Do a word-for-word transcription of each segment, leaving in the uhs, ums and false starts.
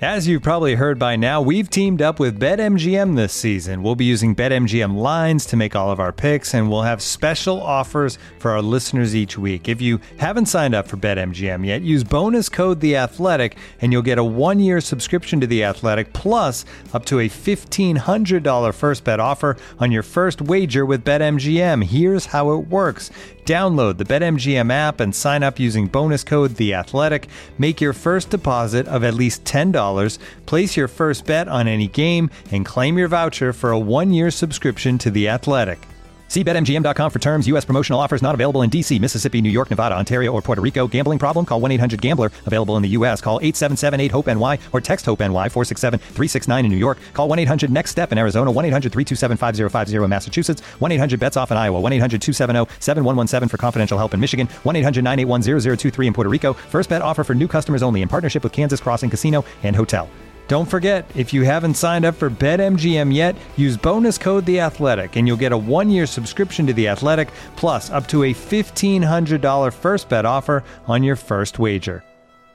As you've probably heard by now, we've teamed up with BetMGM this season. We'll be using BetMGM lines to make all of our picks, and we'll have special offers for our listeners each week. If you haven't signed up for BetMGM yet, use bonus code The Athletic, and you'll get a one-year subscription to The Athletic, plus up to a fifteen hundred dollars first bet offer on your first wager with BetMGM. Here's how it works. Download the BetMGM app and sign up using bonus code The Athletic. Make your first deposit of at least ten dollars, place your first bet on any game, and claim your voucher for a one-year subscription to The Athletic. See Bet M G M dot com for terms. U S promotional offers not available in D C, Mississippi, New York, Nevada, Ontario, or Puerto Rico. Gambling problem? Call one eight hundred gambler. Available in the U S. Call eight seven seven eight hope N Y or text HOPE-NY four six seven three six nine in New York. Call one eight hundred next step in Arizona. one eight hundred three two seven five zero five zero in Massachusetts. one eight hundred bets off in Iowa. one eight hundred two seven zero seven one one seven for confidential help in Michigan. one eight hundred nine eight one zero zero two three in Puerto Rico. First bet offer for new customers only in partnership with Kansas Crossing Casino and Hotel. Don't forget, if you haven't signed up for BetMGM yet, use bonus code The Athletic, and you'll get a one-year subscription to The Athletic, plus up to a fifteen hundred dollars first bet offer on your first wager.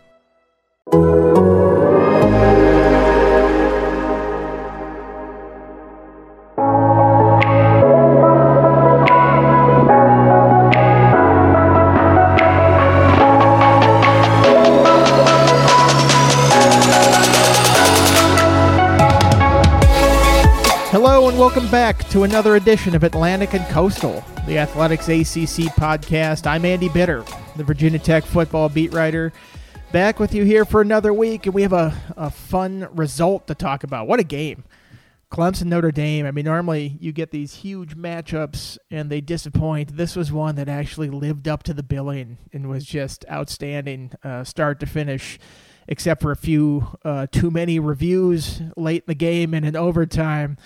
Welcome back to another edition of Atlantic and Coastal, the Athletics A C C podcast. I'm Andy Bitter, the Virginia Tech football beat writer, back with you here for another week, and we have a, a fun result to talk about. What a game. Clemson, Notre Dame. I mean, normally you get these huge matchups and they disappoint. This was one that actually lived up to the billing and was just outstanding uh, start to finish, except for a few uh, too many reviews late in the game and in overtime.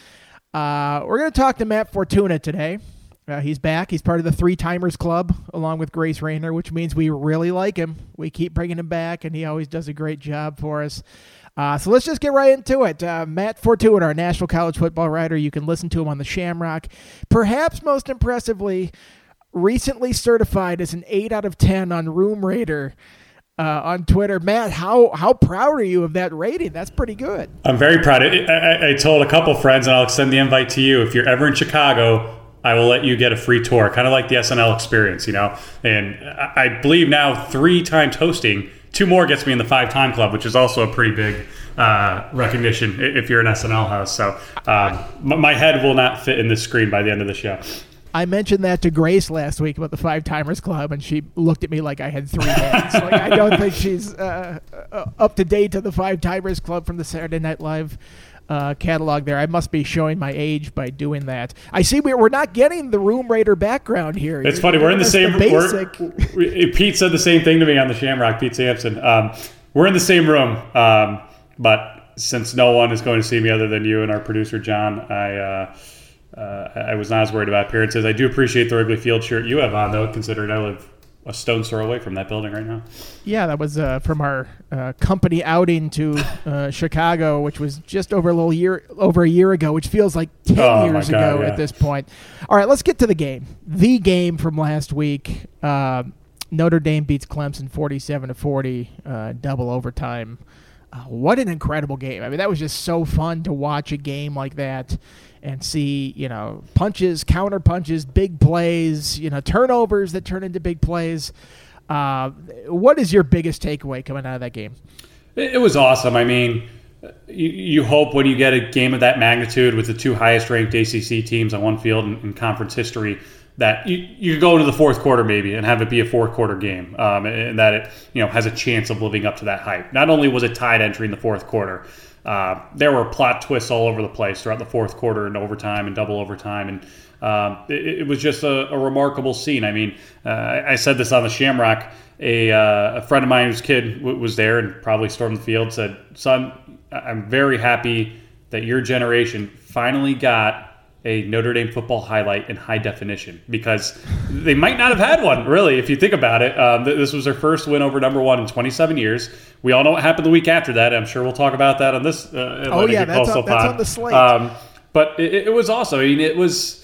Uh, we're going to talk to Matt Fortuna today. Uh, he's back. He's part of the Three Timers Club, along with Grace Rayner, which means we really like him. We keep bringing him back, and he always does a great job for us. Uh, so let's just get right into it. Uh, Matt Fortuna, our national college football writer. You can listen to him on the Shamrock. Perhaps most impressively, recently certified as an eight out of ten on Room Raider. Uh, on Twitter. Matt, how how proud are you of that rating? That's pretty good. I'm very proud. I, I, I told a couple friends, and I'll extend the invite to you. If you're ever in Chicago, I will let you get a free tour, kind of like the S N L experience, you know. And I, I believe now three times hosting, two more gets me in the five-time club, which is also a pretty big uh, recognition if you're an S N L host. So um, my head will not fit in this screen by the end of the show. I mentioned that to Grace last week about the Five Timers Club, and she looked at me like I had three hands. Like, I don't think she's uh, uh, up to date to the Five Timers Club from the Saturday Night Live uh, catalog there. I must be showing my age by doing that. I see we're, we're not getting the Room Raider background here. It's You're, funny. We're in the same the we're, Pete said the same thing to me on the Shamrock, Pete Sampson. Um, we're in the same room, um, but since no one is going to see me other than you and our producer, John, I... Uh, Uh, I was not as worried about appearances. I do appreciate the Wrigley Field shirt you have on, though, considering I live a stone's throw away from that building right now. Yeah, that was uh, from our uh, company outing to uh, Chicago, which was just over a little year over a year ago, which feels like ten oh years God, ago yeah. at this point. All right, let's get to the game. The game from last week. Uh, Notre Dame beats Clemson forty-seven to forty, uh, double overtime. Uh, what an incredible game. I mean, that was just so fun to watch a game like that and see, you know, punches, counter punches, big plays, you know, turnovers that turn into big plays. Uh, what is your biggest takeaway coming out of that game? It was awesome. I mean, you, you hope when you get a game of that magnitude with the two highest-ranked A C C teams on one field in, in conference history that you, you go into the fourth quarter maybe and have it be a fourth-quarter game, um, and that it you know has a chance of living up to that hype. Not only was it tied entering the fourth quarter, Uh, there were plot twists all over the place throughout the fourth quarter and overtime and double overtime. And um, it, it was just a, a remarkable scene. I mean, uh, I said this on the Shamrock. A, uh, a friend of mine whose kid w- was there and probably stormed the field said, "Son, I'm very happy that your generation finally got a Notre Dame football highlight in high definition, because they might not have had one, really, if you think about it. Um, this was their first win over number one in twenty-seven years. We all know what happened the week after that. I'm sure we'll talk about that on this. Uh, oh, yeah, that's on, that's on the slate. Um, but it, it was also, I mean, it was,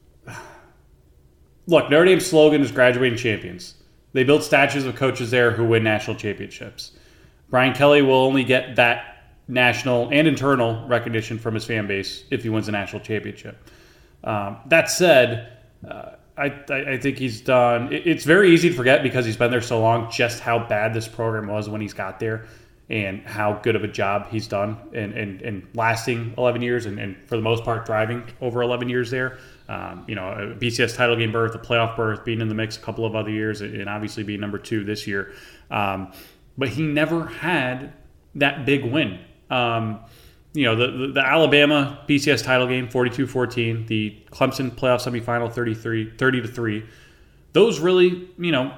look, Notre Dame's slogan is graduating champions. They build statues of coaches there who win national championships. Brian Kelly will only get that national and internal recognition from his fan base if he wins a national championship. Um, that said, uh, I, I think he's done. It's very easy to forget because he's been there so long just how bad this program was when he's got there and how good of a job he's done and, and, and lasting eleven years and, and for the most part thriving over eleven years there. Um, you know, a B C S title game berth, a playoff berth, being in the mix a couple of other years and obviously being number two this year. Um, but he never had that big win. Um, you know, the, the, the Alabama B C S title game, forty-two fourteen, the Clemson playoff semifinal, thirty-three, thirty to three. Those really, you know,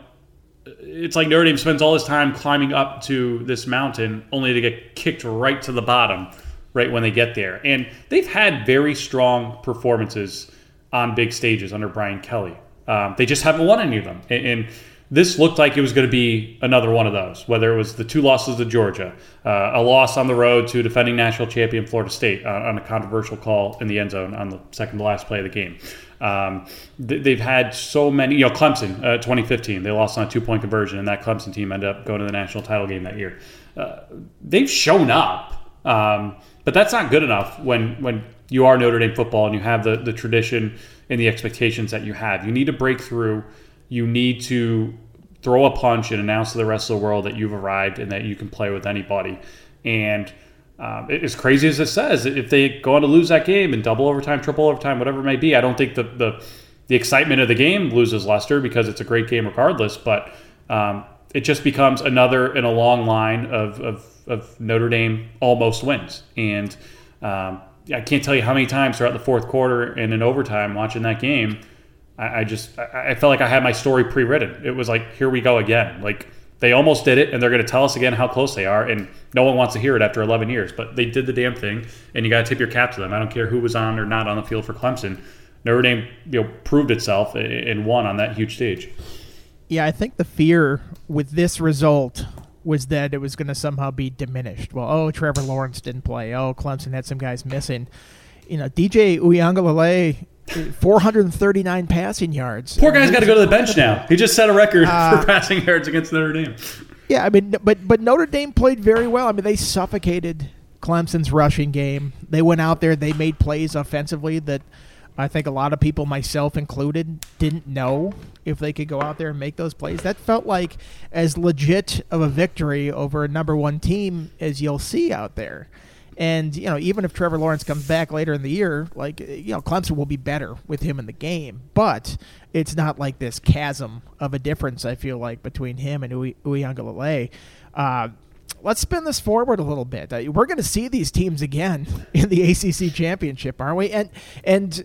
it's like Notre Dame spends all his time climbing up to this mountain only to get kicked right to the bottom right when they get there. And they've had very strong performances on big stages under Brian Kelly. Um, they just haven't won any of them. And, and this looked like it was going to be another one of those, whether it was the two losses to Georgia, uh, a loss on the road to defending national champion Florida State uh, on a controversial call in the end zone on the second to last play of the game. Um, th- they've had so many, you know, Clemson, uh, twenty fifteen, they lost on a two-point conversion, and that Clemson team ended up going to the national title game that year. Uh, they've shown up, um, but that's not good enough when when you are Notre Dame football and you have the, the tradition and the expectations that you have. You need to break through. You need to throw a punch and announce to the rest of the world that you've arrived and that you can play with anybody. And um, as crazy as it says, if they go on to lose that game in double overtime, triple overtime, whatever it may be, I don't think the the, the excitement of the game loses luster because it's a great game regardless. But um, it just becomes another in a long line of, of, of Notre Dame almost wins. And um, I can't tell you how many times throughout the fourth quarter and in overtime watching that game, I just, I felt like I had my story pre-written. It was like, here we go again. Like, they almost did it, and they're going to tell us again how close they are, and no one wants to hear it after eleven years. But they did the damn thing, and you got to tip your cap to them. I don't care who was on or not on the field for Clemson. Notre Dame, you know, proved itself and won on that huge stage. Yeah, I think the fear with this result was that it was going to somehow be diminished. Well, oh, Trevor Lawrence didn't play. Oh, Clemson had some guys missing. You know, D J Uiagalelei, four hundred thirty-nine passing yards. Poor guy's got to go to the bench now. He just set a record uh, for passing yards against Notre Dame. Yeah, I mean, but but Notre Dame played very well. I mean, they suffocated Clemson's rushing game. They went out there, they made plays offensively that I think a lot of people, myself included, didn't know if they could go out there and make those plays. That felt like as legit of a victory over a number one team as you'll see out there. And, you know, even if Trevor Lawrence comes back later in the year, like, you know, Clemson will be better with him in the game. But it's not like this chasm of a difference, I feel like, between him and Uiagalelei. Uh, let's spin this forward a little bit. Uh, we're going to see these teams again in the A C C championship, aren't we? And, and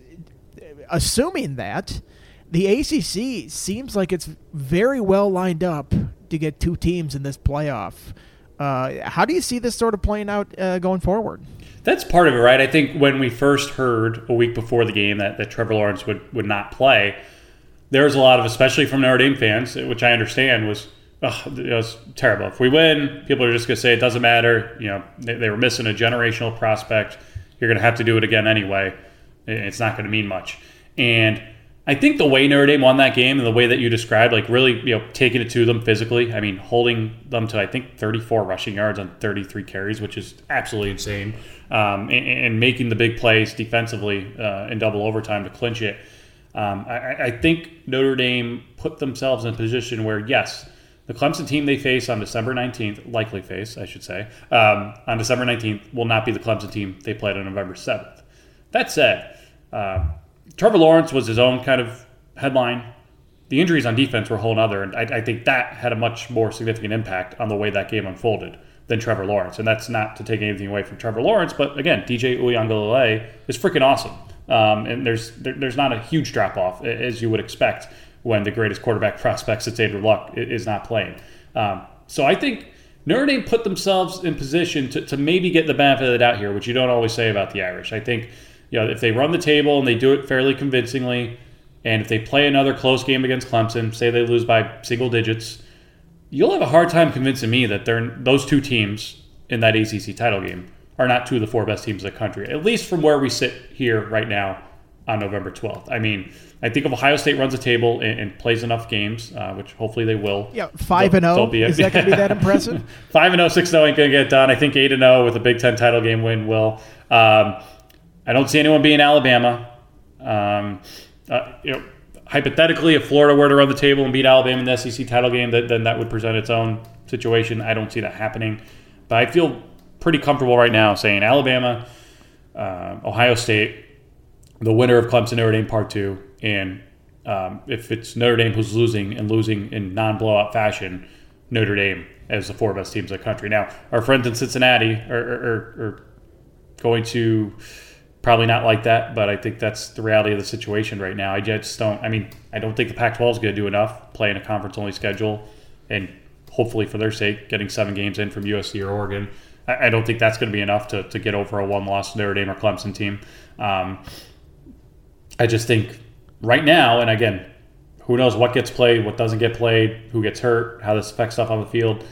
assuming that, the A C C seems like it's very well lined up to get two teams in this playoff. Uh, how do you see this sort of playing out uh, going forward? That's part of it, right? I think when we first heard a week before the game that, that Trevor Lawrence would, would not play, there was a lot of, especially from Notre Dame fans, which I understand was, oh, it was terrible. If we win, people are just going to say it doesn't matter. You know, they, they were missing a generational prospect. You're going to have to do it again anyway. It's not going to mean much. And I think the way Notre Dame won that game and the way that you described, like really, you know, taking it to them physically, I mean, holding them to, I think, thirty-four rushing yards on thirty-three carries, which is absolutely insane, um, and, and making the big plays defensively uh, in double overtime to clinch it. Um, I, I think Notre Dame put themselves in a position where, yes, the Clemson team they face on December nineteenth, likely face, I should say, um, on December nineteenth will not be the Clemson team they played on November seventh. That said, uh, Trevor Lawrence was his own kind of headline. The injuries on defense were a whole other, and I, I think that had a much more significant impact on the way that game unfolded than Trevor Lawrence. And that's not to take anything away from Trevor Lawrence, but again, D J Uiagalelei is freaking awesome. Um, and there's there, there's not a huge drop-off, as you would expect when the greatest quarterback prospect since Andrew Luck is not playing. Um, so I think Notre Dame put themselves in position to, to maybe get the benefit of the doubt here, which you don't always say about the Irish. I think, you know, if they run the table and they do it fairly convincingly, and if they play another close game against Clemson, say they lose by single digits, you'll have a hard time convincing me that they're those two teams in that A C C title game are not two of the four best teams in the country, at least from where we sit here right now on November twelfth. I mean, I think if Ohio State runs a table and, and plays enough games, uh, which hopefully they will. Yeah, five and zero. Is that going to be that impressive? Five and zero, six and zero ain't going to get done. I think eight and zero with a Big Ten title game win will. Um, I don't see anyone being Alabama. Um, uh, you know, hypothetically, if Florida were to run the table and beat Alabama in the S E C title game, that, then that would present its own situation. I don't see that happening, but I feel pretty comfortable right now saying Alabama, uh, Ohio State, the winner of Clemson Notre Dame Part Two, and um, if it's Notre Dame who's losing and losing in non-blowout fashion, Notre Dame as the four best teams in the country. Now, our friends in Cincinnati are, are, are going to probably not like that, but I think that's the reality of the situation right now. I just don't. I mean, I don't think the Pac twelve is going to do enough playing a conference-only schedule, and hopefully for their sake, getting seven games in from U S C or Oregon. I, I don't think that's going to be enough to, to get over a one-loss Notre Dame or Clemson team. Um, I just think right now, and again, who knows what gets played, what doesn't get played, who gets hurt, how this affects stuff on the field.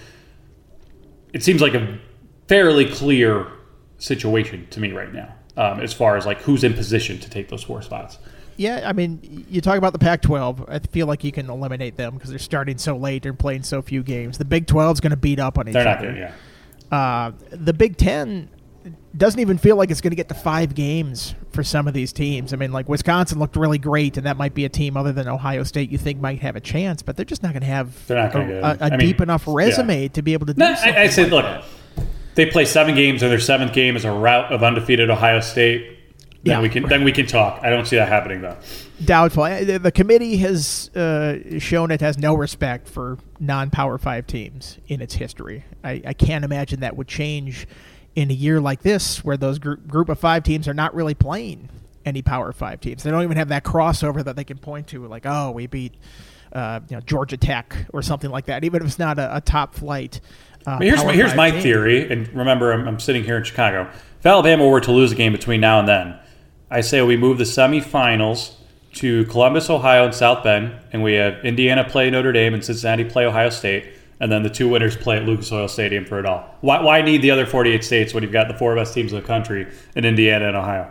It seems like a fairly clear situation to me right now, um, as far as like who's in position to take those four spots. Yeah, I mean, you talk about the Pac twelve. I feel like you can eliminate them because they're starting so late and playing so few games. The Big twelve is going to beat up on each they're other. They're not there, yeah. Uh, the Big Ten doesn't even feel like it's going to get to five games for some of these teams. I mean, like Wisconsin looked really great, and that might be a team other than Ohio State you think might have a chance, but they're just not going to have they're not a, a, a I deep mean, enough resume yeah. to be able to do no, something I, I said, like look, that. They play seven games, and their seventh game is a rout of undefeated Ohio State. Then yeah, we can right. then we can talk. I don't see that happening though. Doubtful. The committee has uh, shown it has no respect for non-Power Five teams in its history. I, I can't imagine that would change in a year like this, where those group group of five teams are not really playing any Power Five teams. They don't even have that crossover that they can point to, like, oh, we beat uh, you know Georgia Tech or something like that, even if it's not a, a top flight. Uh, here's Power here's Five my team. theory, and remember, I'm, I'm sitting here in Chicago. If Alabama were to lose a game between now and then, I say we move the semifinals to Columbus, Ohio, and South Bend, and we have Indiana play Notre Dame and Cincinnati play Ohio State, and then the two winners play at Lucas Oil Stadium for it all. Why, why need the other forty-eight states when you've got the four best teams in the country in Indiana and Ohio?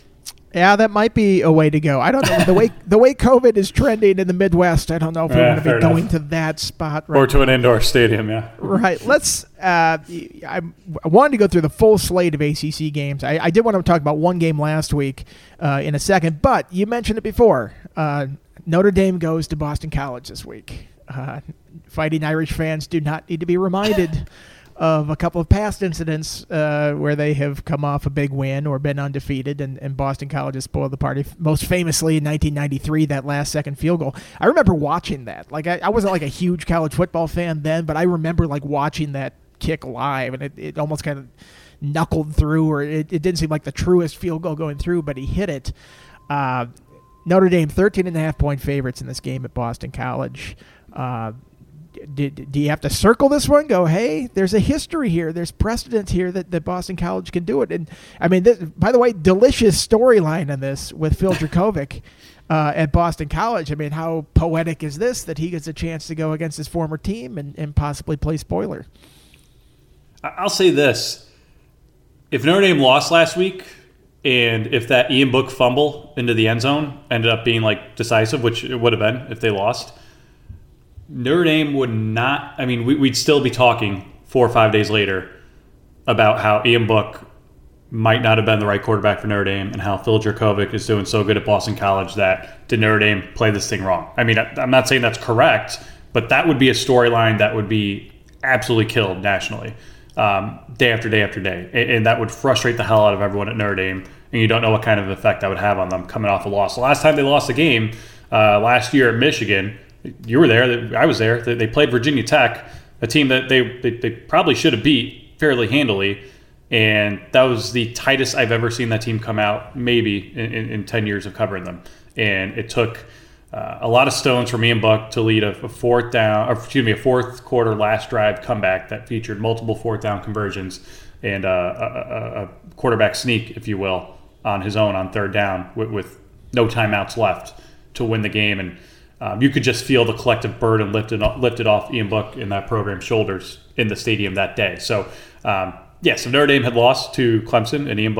Yeah, that might be a way to go. I don't know. The way the way COVID is trending in the Midwest, I don't know if we Yeah, want to be fair going enough. to that spot. Right Or to an indoor stadium, yeah. Right. Let's. Uh, I wanted to go through the full slate of A C C games. I, I did want to talk about one game last week uh, in a second, but you mentioned it before. Uh, Notre Dame goes to Boston College this week. Uh, Fighting Irish fans do not need to be reminded of a couple of past incidents uh, where they have come off a big win or been undefeated, and, and Boston College has spoiled the party. Most famously in nineteen ninety-three, that last second field goal. I remember watching that. Like I, I wasn't like a huge college football fan then, but I remember like watching that kick live, and it, it almost kind of knuckled through, or it, it didn't seem like the truest field goal going through, but he hit it. Uh, Notre Dame, thirteen and a half point favorites in this game at Boston College. Uh, do, do you have to circle this one? Go, hey, there's a history here. There's precedent here that, that Boston College can do it. And I mean, this, by the way, delicious storyline on this with Phil Dracovic uh, at Boston College. I mean, how poetic is this that he gets a chance to go against his former team and, and possibly play spoiler? I'll say this. If Notre Dame lost last week, and if that Ian Book fumble into the end zone ended up being like decisive, which it would have been if they lost, Notre Dame would not. I mean, we, we'd still be talking four or five days later about how Ian Book might not have been the right quarterback for Notre Dame, and how Phil Dracovic is doing so good at Boston College that did Notre Dame play this thing wrong? I mean, I, I'm not saying that's correct, but that would be a storyline that would be absolutely killed nationally. Um, day after day after day. And, and that would frustrate the hell out of everyone at Notre Dame, and you don't know what kind of effect that would have on them coming off a loss. The last time they lost a game, uh, last year at Michigan, you were there, I was there, they played Virginia Tech, a team that they, they, they probably should have beat fairly handily, and that was the tightest I've ever seen that team come out, maybe, in, in, in ten years of covering them. And it took Uh, a lot of stones from Ian Book to lead a, a fourth down, or excuse me, a fourth quarter last drive comeback that featured multiple fourth down conversions and uh, a, a, a quarterback sneak, if you will, on his own on third down with, with no timeouts left to win the game. And um, you could just feel the collective burden lifted lifted off Ian Book and that program's shoulders in the stadium that day. So, um, yes, if Notre Dame had lost to Clemson and Ian Book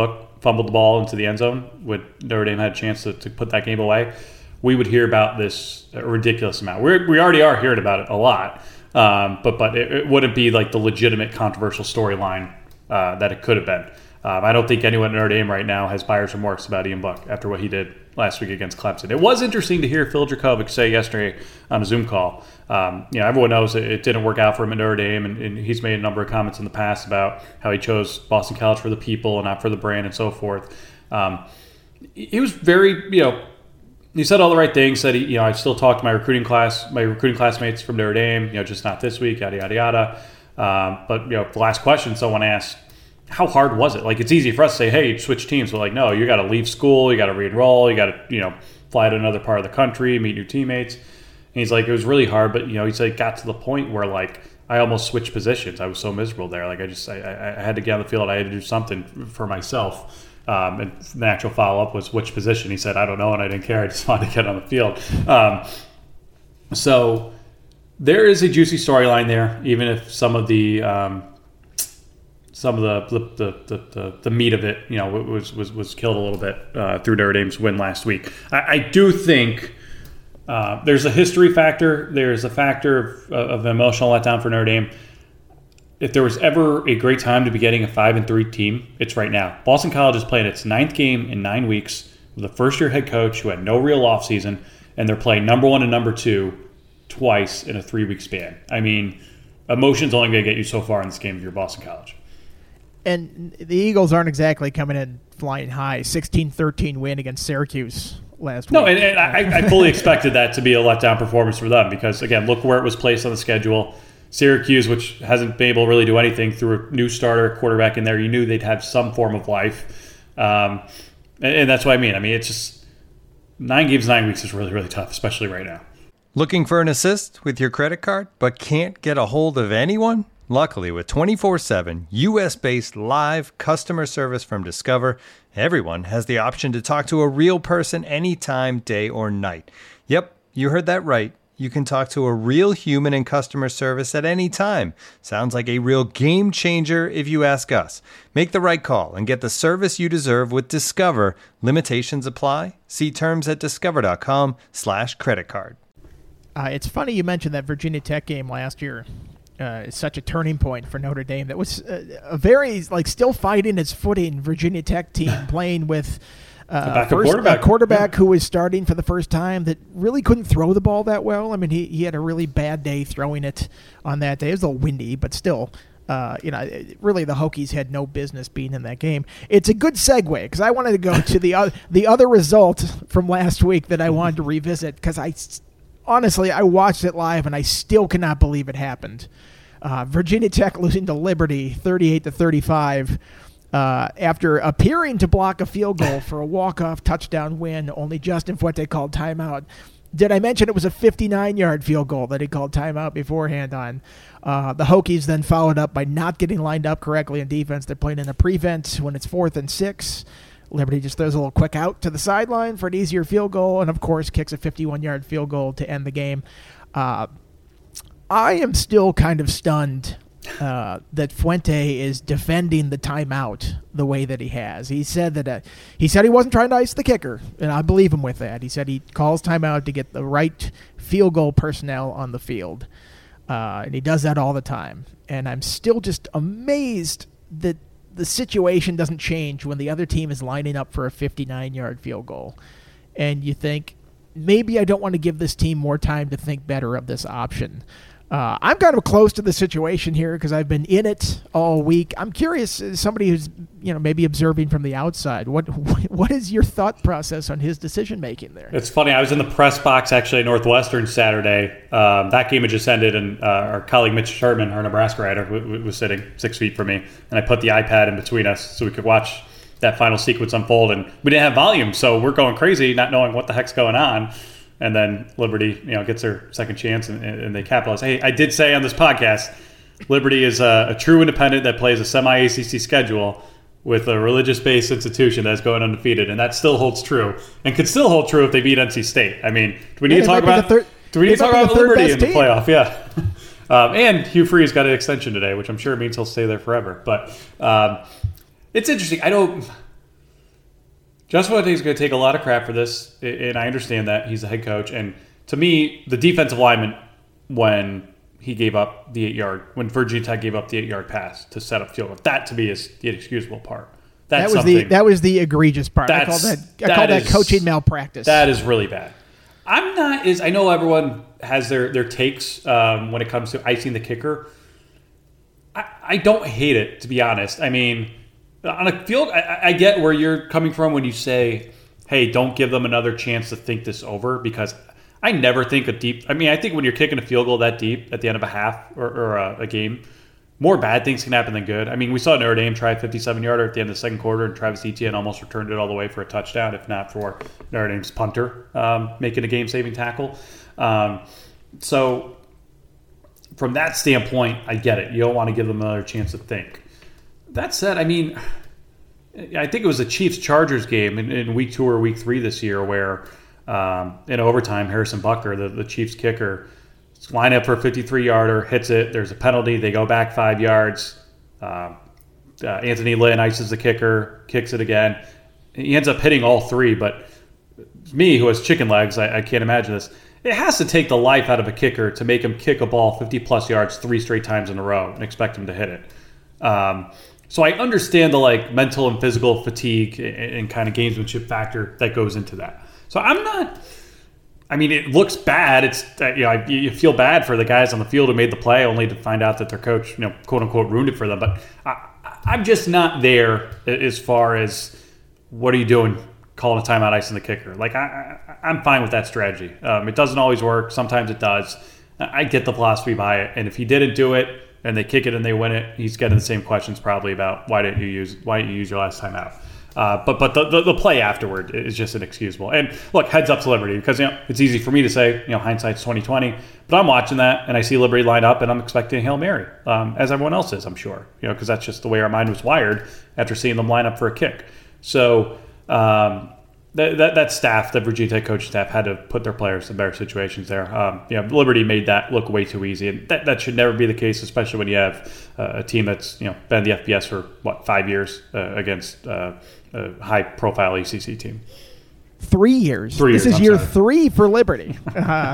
fumbled the ball into the end zone when Notre Dame had a chance to, to put that game away, we would hear about this a ridiculous amount. We're, we already are hearing about it a lot, um, but but it, it wouldn't be like the legitimate controversial storyline uh, that it could have been. Um, I don't think anyone at Notre Dame right now has buyer's remorse about Ian Book after what he did last week against Clemson. It was interesting to hear Phil Dracovic say yesterday on a Zoom call. Um, you know, everyone knows it, it didn't work out for him at Notre Dame, and, and he's made a number of comments in the past about how he chose Boston College for the people and not for the brand and so forth. Um, he was very, you know, he said all the right things. Said he, you know, I still talk to my recruiting class, my recruiting classmates from Notre Dame. You know, just not this week, yada yada yada. Um, but you know, the last question someone asked, how hard was it? Like, it's easy for us to say, hey, switch teams. But like, no, you got to leave school, you got to re-enroll, you got to, you know, fly to another part of the country, meet new teammates. And he's like, it was really hard, but you know, he's like, got to the point where like I almost switched positions. I was so miserable there. Like, I just, I, I had to get on the field. I had to do something for myself. Um, and the actual follow-up was which position. He said, I don't know, and I didn't care. I just wanted to get on the field. Um, so there is a juicy storyline there, even if some of the um, some of the the, the the the meat of it, you know, was was was killed a little bit uh, through Notre Dame's win last week. I, I do think uh, there's a history factor. There's a factor of, of emotional letdown for Notre Dame. If there was ever a great time to be getting a five and three team, it's right now. Boston College is playing its ninth game in nine weeks with a first-year head coach who had no real offseason, and they're playing number one and number two twice in a three-week span. I mean, emotion's only going to get you so far in this game if you're Boston College. And the Eagles aren't exactly coming in flying high. sixteen thirteen win against Syracuse last no, week. No, and, and I, I fully expected that to be a letdown performance for them because, again, look where it was placed on the schedule. Syracuse, which hasn't been able to really do anything, through a new starter quarterback in there, you knew they'd have some form of life. Um, and, and that's what I mean. I mean, it's just nine games, nine weeks is really, really tough, especially right now. Looking for an assist with your credit card, but can't get a hold of anyone? Luckily, with twenty-four seven U S-based live customer service from Discover, everyone has the option to talk to a real person anytime, day or night. Yep, you heard that right. You can talk to a real human in customer service at any time. Sounds like a real game changer if you ask us. Make the right call and get the service you deserve with Discover. Limitations apply. See terms at discover.com slash credit card. Uh, it's funny you mentioned that Virginia Tech game last year. Uh, it's such a turning point for Notre Dame. That was a, a very, like, still fighting its footing Virginia Tech team playing with uh, a first, quarterback, a quarterback yeah. who was starting for the first time that really couldn't throw the ball that well. I mean, he, he had a really bad day throwing it on that day. It was a little windy, but still, uh, you know, really the Hokies had no business being in that game. It's a good segue because I wanted to go to the, uh, the other result from last week that I wanted to revisit because I honestly, I watched it live and I still cannot believe it happened. Uh, Virginia Tech losing to Liberty thirty-eight to thirty-five uh, after appearing to block a field goal for a walk-off touchdown win. Only Justin Fuente called timeout. Did I mention it was a fifty-nine-yard field goal that he called timeout beforehand on? Uh, the Hokies then followed up by not getting lined up correctly in defense. They're playing in a prevent when it's fourth and six. Liberty just throws a little quick out to the sideline for an easier field goal, and of course kicks a fifty-one-yard field goal to end the game. Uh, I am still kind of stunned uh, that Fuente is defending the timeout the way that he has. He said that uh, he said he wasn't trying to ice the kicker, and I believe him with that. He said he calls timeout to get the right field goal personnel on the field, uh, and he does that all the time. And I'm still just amazed that the situation doesn't change when the other team is lining up for a fifty-nine-yard field goal. And you think, maybe I don't want to give this team more time to think better of this option. Uh, I'm kind of close to the situation here because I've been in it all week. I'm curious, as somebody who's, you know, maybe observing from the outside, what what is your thought process on his decision making there? It's funny. I was in the press box actually at Northwestern Saturday. Um, that game had just ended, and uh, our colleague Mitch Sherman, our Nebraska writer, w- w- was sitting six feet from me, and I put the iPad in between us so we could watch that final sequence unfold. And we didn't have volume, so we're going crazy, not knowing what the heck's going on. And then Liberty, you know, gets their second chance, and, and they capitalize. Hey, I did say on this podcast, Liberty is a, a true independent that plays a semi-A C C schedule with a religious-based institution that's going undefeated, and that still holds true, and could still hold true if they beat N C State. I mean, do we need yeah, to talk about thir- do we need to talk about Liberty in the team. playoff? Yeah. um, and Hugh Freeze got an extension today, which I'm sure means he'll stay there forever. But um, it's interesting. I don't. Justin Fuente is going to take a lot of crap for this, and I understand that. He's the head coach. And to me, the defensive lineman, when he gave up the eight-yard, when Virginia Tech gave up the eight-yard pass to set up field goal, that to me is the inexcusable part. That's that was the that was the egregious part. I call that I that call that is, coaching malpractice. That is really bad. I'm not is I know everyone has their their takes um, when it comes to icing the kicker. I, I don't hate it, to be honest. I mean, on a field, I, I get where you're coming from when you say, "Hey, don't give them another chance to think this over," because I never think a deep. I mean, I think when you're kicking a field goal that deep at the end of a half or, or a, a game, more bad things can happen than good. I mean, we saw Notre Dame try a fifty-seven-yarder at the end of the second quarter, and Travis Etienne almost returned it all the way for a touchdown, if not for Notre Dame's punter um, making a game-saving tackle. Um, so from that standpoint, I get it. You don't want to give them another chance to think. That said, I mean, I think it was the Chiefs-Chargers game in, in week two or week three this year where um, in overtime, Harrison Butker, the, the Chiefs kicker, line up for a fifty-three-yarder, hits it. There's a penalty. They go back five yards. Uh, uh, Anthony Lynn ices the kicker, kicks it again. He ends up hitting all three, but me, who has chicken legs, I, I can't imagine this. It has to take the life out of a kicker to make him kick a ball fifty-plus yards three straight times in a row and expect him to hit it. Um, so I understand the like mental and physical fatigue and, and kind of gamesmanship factor that goes into that. So I'm not... I mean, it looks bad. It's you know you feel bad for the guys on the field who made the play, only to find out that their coach, you know, quote unquote, ruined it for them. But I, I'm just not there as far as what are you doing, calling a timeout, icing the kicker. Like I, I, I'm fine with that strategy. Um, it doesn't always work. Sometimes it does. I get the philosophy by it. And if he didn't do it and they kick it and they win it, he's getting the same questions probably about why didn't you use why didn't you use your last time out. Uh, but but the, the the play afterward is just inexcusable. And look, heads up to Liberty, because you know it's easy for me to say, you know, hindsight's twenty twenty. But I'm watching that and I see Liberty lined up and I'm expecting a Hail Mary, um, as everyone else is, I'm sure, you know, because that's just the way our mind was wired after seeing them line up for a kick. So um, that, that that staff, the Virginia Tech coaching staff, had to put their players in better situations there. Um, you know, Liberty made that look way too easy, and that, that should never be the case, especially when you have uh, a team that's you know been in the F B S for what five years uh, against. Uh, a high-profile A C C team. Three years. Three this years, is I'm year sorry. three for Liberty. uh,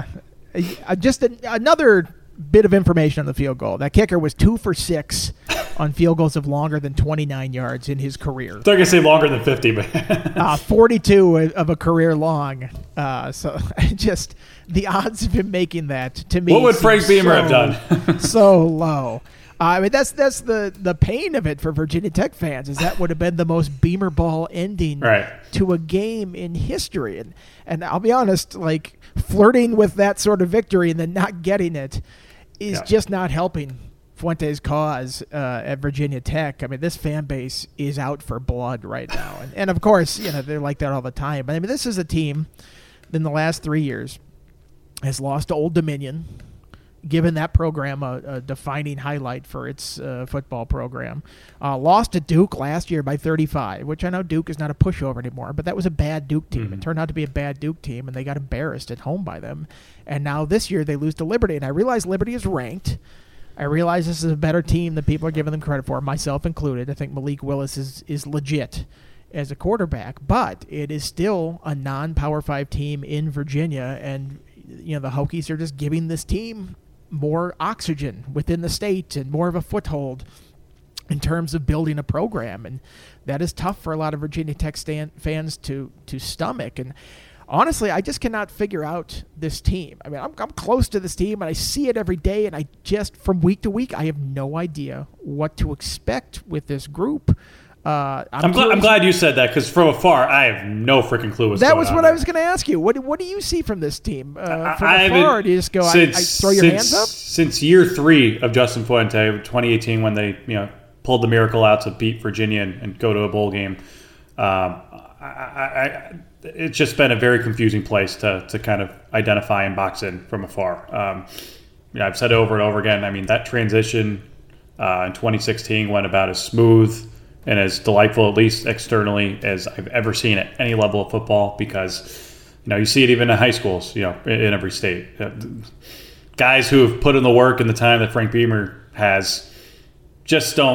just a, another bit of information on the field goal. That kicker was two for six on field goals of longer than twenty-nine yards in his career. They're going to say longer than fifty, but uh, forty-two of a career long. Uh, so just the odds of him making that, to me, what would Frank Beamer so, have done? so low. Uh, I mean, that's that's the, the pain of it for Virginia Tech fans, is that would have been the most Beamer ball ending right. to a game in history. And and I'll be honest, like flirting with that sort of victory and then not getting it is yeah. just not helping Fuente's cause uh, at Virginia Tech. I mean, this fan base is out for blood right now. And, and of course, you know, they're like that all the time. But I mean, this is a team in the last three years has lost to Old Dominion, given that program a, a defining highlight for its uh, football program. Uh, lost to Duke last year by thirty-five, which I know Duke is not a pushover anymore, but that was a bad Duke team. Mm-hmm. It turned out to be a bad Duke team, and they got embarrassed at home by them. And now this year they lose to Liberty, and I realize Liberty is ranked. I realize this is a better team than people are giving them credit for, myself included. I think Malik Willis is, is legit as a quarterback, but it is still a non-Power five team in Virginia, and you know the Hokies are just giving this team more oxygen within the state and more of a foothold in terms of building a program. And that is tough for a lot of Virginia Tech stand, fans to to stomach. And honestly, I just cannot figure out this team. I mean, I'm, I'm close to this team, and I see it every day, and I just, from week to week, I have no idea what to expect with this group. Uh, I'm, I'm, glad, I'm glad you said that, because from afar, I have no freaking clue what's that going was on what there. I was going to ask you. What What do you see from this team? Uh, from I afar, or do you just go, since, I, I throw your since, hands up? Since year three of Justin Fuente, twenty eighteen, when they you know pulled the miracle out to beat Virginia and, and go to a bowl game, um, I, I, I, it's just been a very confusing place to to kind of identify and box in from afar. Um, you know, I've said it over and over again. I mean, that transition uh, in twenty sixteen went about as smooth and as delightful, at least externally, as I've ever seen at any level of football, because, you know, you see it even in high schools, you know, in, in every state. Guys who have put in the work and the time that Frank Beamer has just don't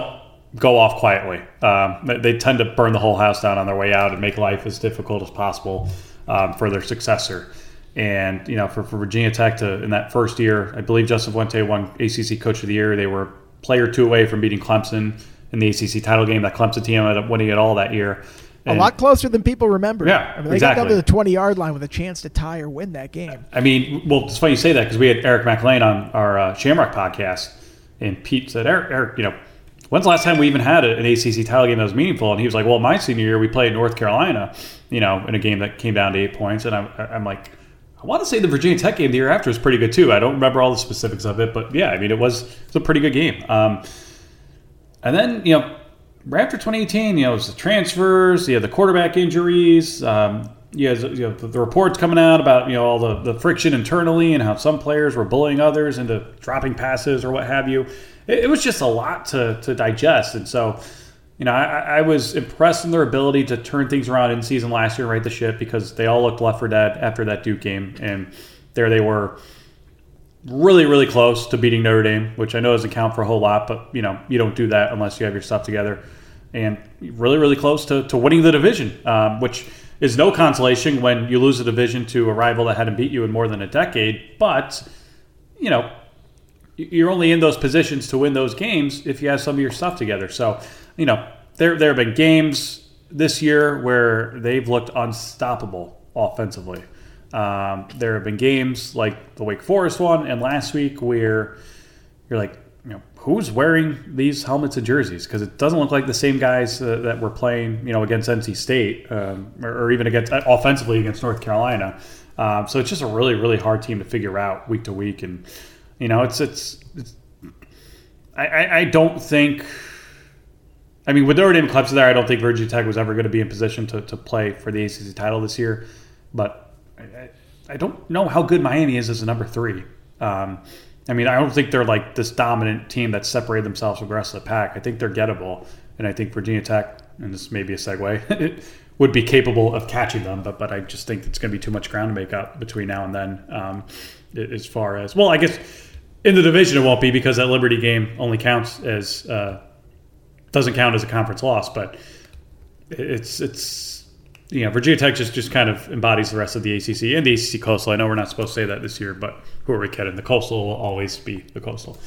go off quietly. Um, they tend to burn the whole house down on their way out and make life as difficult as possible um, for their successor. And, you know, for, for Virginia Tech to, in that first year, I believe Justin Fuente won A C C Coach of the Year. They were player two away from beating Clemson in the A C C title game. That Clemson team ended up winning it all that year. And a lot closer than people remember. Yeah, I mean, they exactly. got down to the twenty-yard line with a chance to tie or win that game. I mean, well, it's funny you say that because we had Eric McLean on our uh, Shamrock podcast, and Pete said, Eric, Eric, you know, when's the last time we even had an A C C title game that was meaningful? And he was like, well, my senior year, we played North Carolina, you know, in a game that came down to eight points. And I'm, I'm like, I want to say the Virginia Tech game the year after was pretty good too. I don't remember all the specifics of it, but yeah, I mean, it was, it was a pretty good game. Um, and then, you know, right after twenty eighteen, you know, it was the transfers, you had the quarterback injuries, um, you had you know, the, the reports coming out about, you know, all the, the friction internally and how some players were bullying others into dropping passes or what have you. It, it was just a lot to, to digest. And so, you know, I, I was impressed in their ability to turn things around in season last year and right the ship because they all looked left for dead after that Duke game. And there they were, really, really close to beating Notre Dame, which I know doesn't count for a whole lot, but, you know, you don't do that unless you have your stuff together. And really, really close to, to winning the division, um, which is no consolation when you lose a division to a rival that hadn't beat you in more than a decade. But, you know, you're only in those positions to win those games if you have some of your stuff together. So, you know, there, there have been games this year where they've looked unstoppable offensively. Um, there have been games like the Wake Forest one and last week where you're like, you know, who's wearing these helmets and jerseys? Because it doesn't look like the same guys uh, that were playing, you know, against N C State um, or, or even against uh, offensively against North Carolina. Um, so it's just a really, really hard team to figure out week to week. And, you know, it's, it's, it's I, I, I don't think, I mean, with Notre Dame and Clemson there, I don't think Virginia Tech was ever going to be in position to, to play for the A C C title this year. But I, I don't know how good Miami is as a number three. Um, I mean, I don't think they're like this dominant team that separated themselves from the rest of the pack. I think they're gettable, and I think Virginia Tech, and this may be a segue, would be capable of catching them. But but I just think it's going to be too much ground to make up between now and then. Um, as far as well, I guess in the division it won't be because that Liberty game only counts as uh, doesn't count as a conference loss, but it's it's. You know, Virginia Tech just, just kind of embodies the rest of the A C C and the A C C Coastal. I know we're not supposed to say that this year, but who are we kidding? The Coastal will always be the Coastal.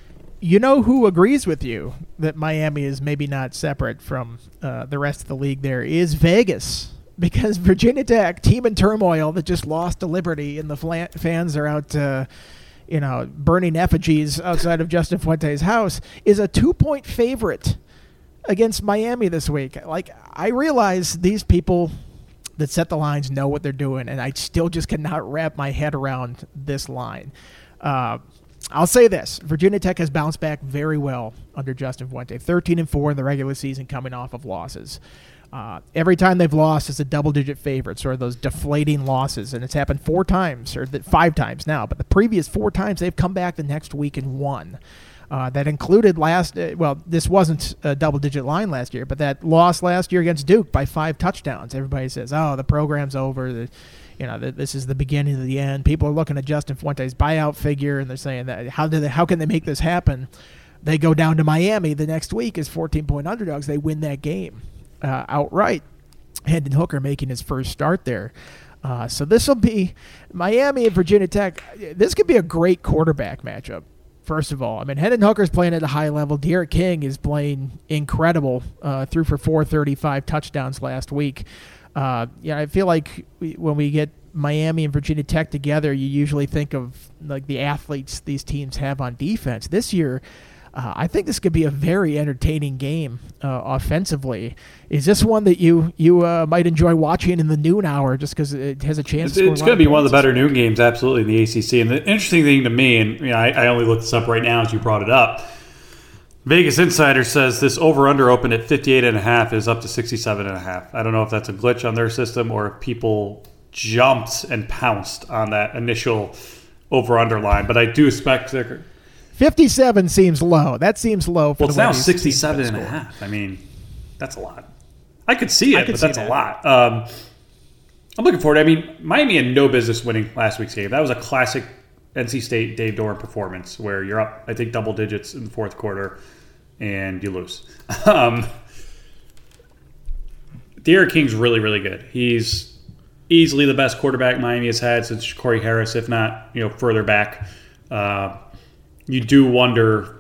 You know who agrees with you that Miami is maybe not separate from uh, the rest of the league there is Vegas. Because Virginia Tech, team in turmoil that just lost to Liberty, and the flan- fans are out, uh, you know, burning effigies outside of Justin Fuente's house, is a two-point favorite against Miami this week. Like, I realize these people that set the lines know what they're doing, and I still just cannot wrap my head around this line. Uh, I'll say this. Virginia Tech has bounced back very well under Justin Fuente. thirteen and four in the regular season coming off of losses. Uh, every time they've lost, it's a double-digit favorite, sort of those deflating losses, and it's happened four times, or five times now, but the previous four times they've come back the next week and won. Uh, that included last, uh, well, this wasn't a double-digit line last year, but that loss last year against Duke by five touchdowns. Everybody says, oh, the program's over, the, you know, the, this is the beginning of the end. People are looking at Justin Fuente's buyout figure, and they're saying, that how do they, how can they make this happen? They go down to Miami the next week as fourteen-point underdogs. They win that game uh, outright. Hendon Hooker making his first start there. Uh, so this will be Miami and Virginia Tech. This could be a great quarterback matchup. First of all, I mean, Hendon Hooker's playing at a high level. De'Aaron King is playing incredible. Uh, threw for four thirty-five touchdowns last week. Uh, yeah, I feel like we, when we get Miami and Virginia Tech together, you usually think of like the athletes these teams have on defense. This year, uh, I think this could be a very entertaining game uh, offensively. Is this one that you you uh, might enjoy watching in the noon hour just because it has a chance? It's, to it's going to be one of the better noon games, absolutely, in the A C C. And the interesting thing to me, and you know, I, I only looked this up right now as you brought it up. Vegas Insider says this over-under opened at fifty-eight and a half is up to sixty-seven and a half. I don't know if that's a glitch on their system or if people jumped and pounced on that initial over-under line, but I do expect they're fifty-seven seems low. That seems low for well, the it's now sixty-seven and a half. I mean, that's a lot. I could see it, could but see that's that. a lot. Um, I'm looking forward. I mean, Miami had no business winning last week's game. That was a classic N C State Dave Doran performance where you're up, I think, double digits in the fourth quarter. and you lose. um, D'Eriq King's really, really good. He's easily the best quarterback Miami has had since Corey Harris, if not, you know, further back. Uh, you do wonder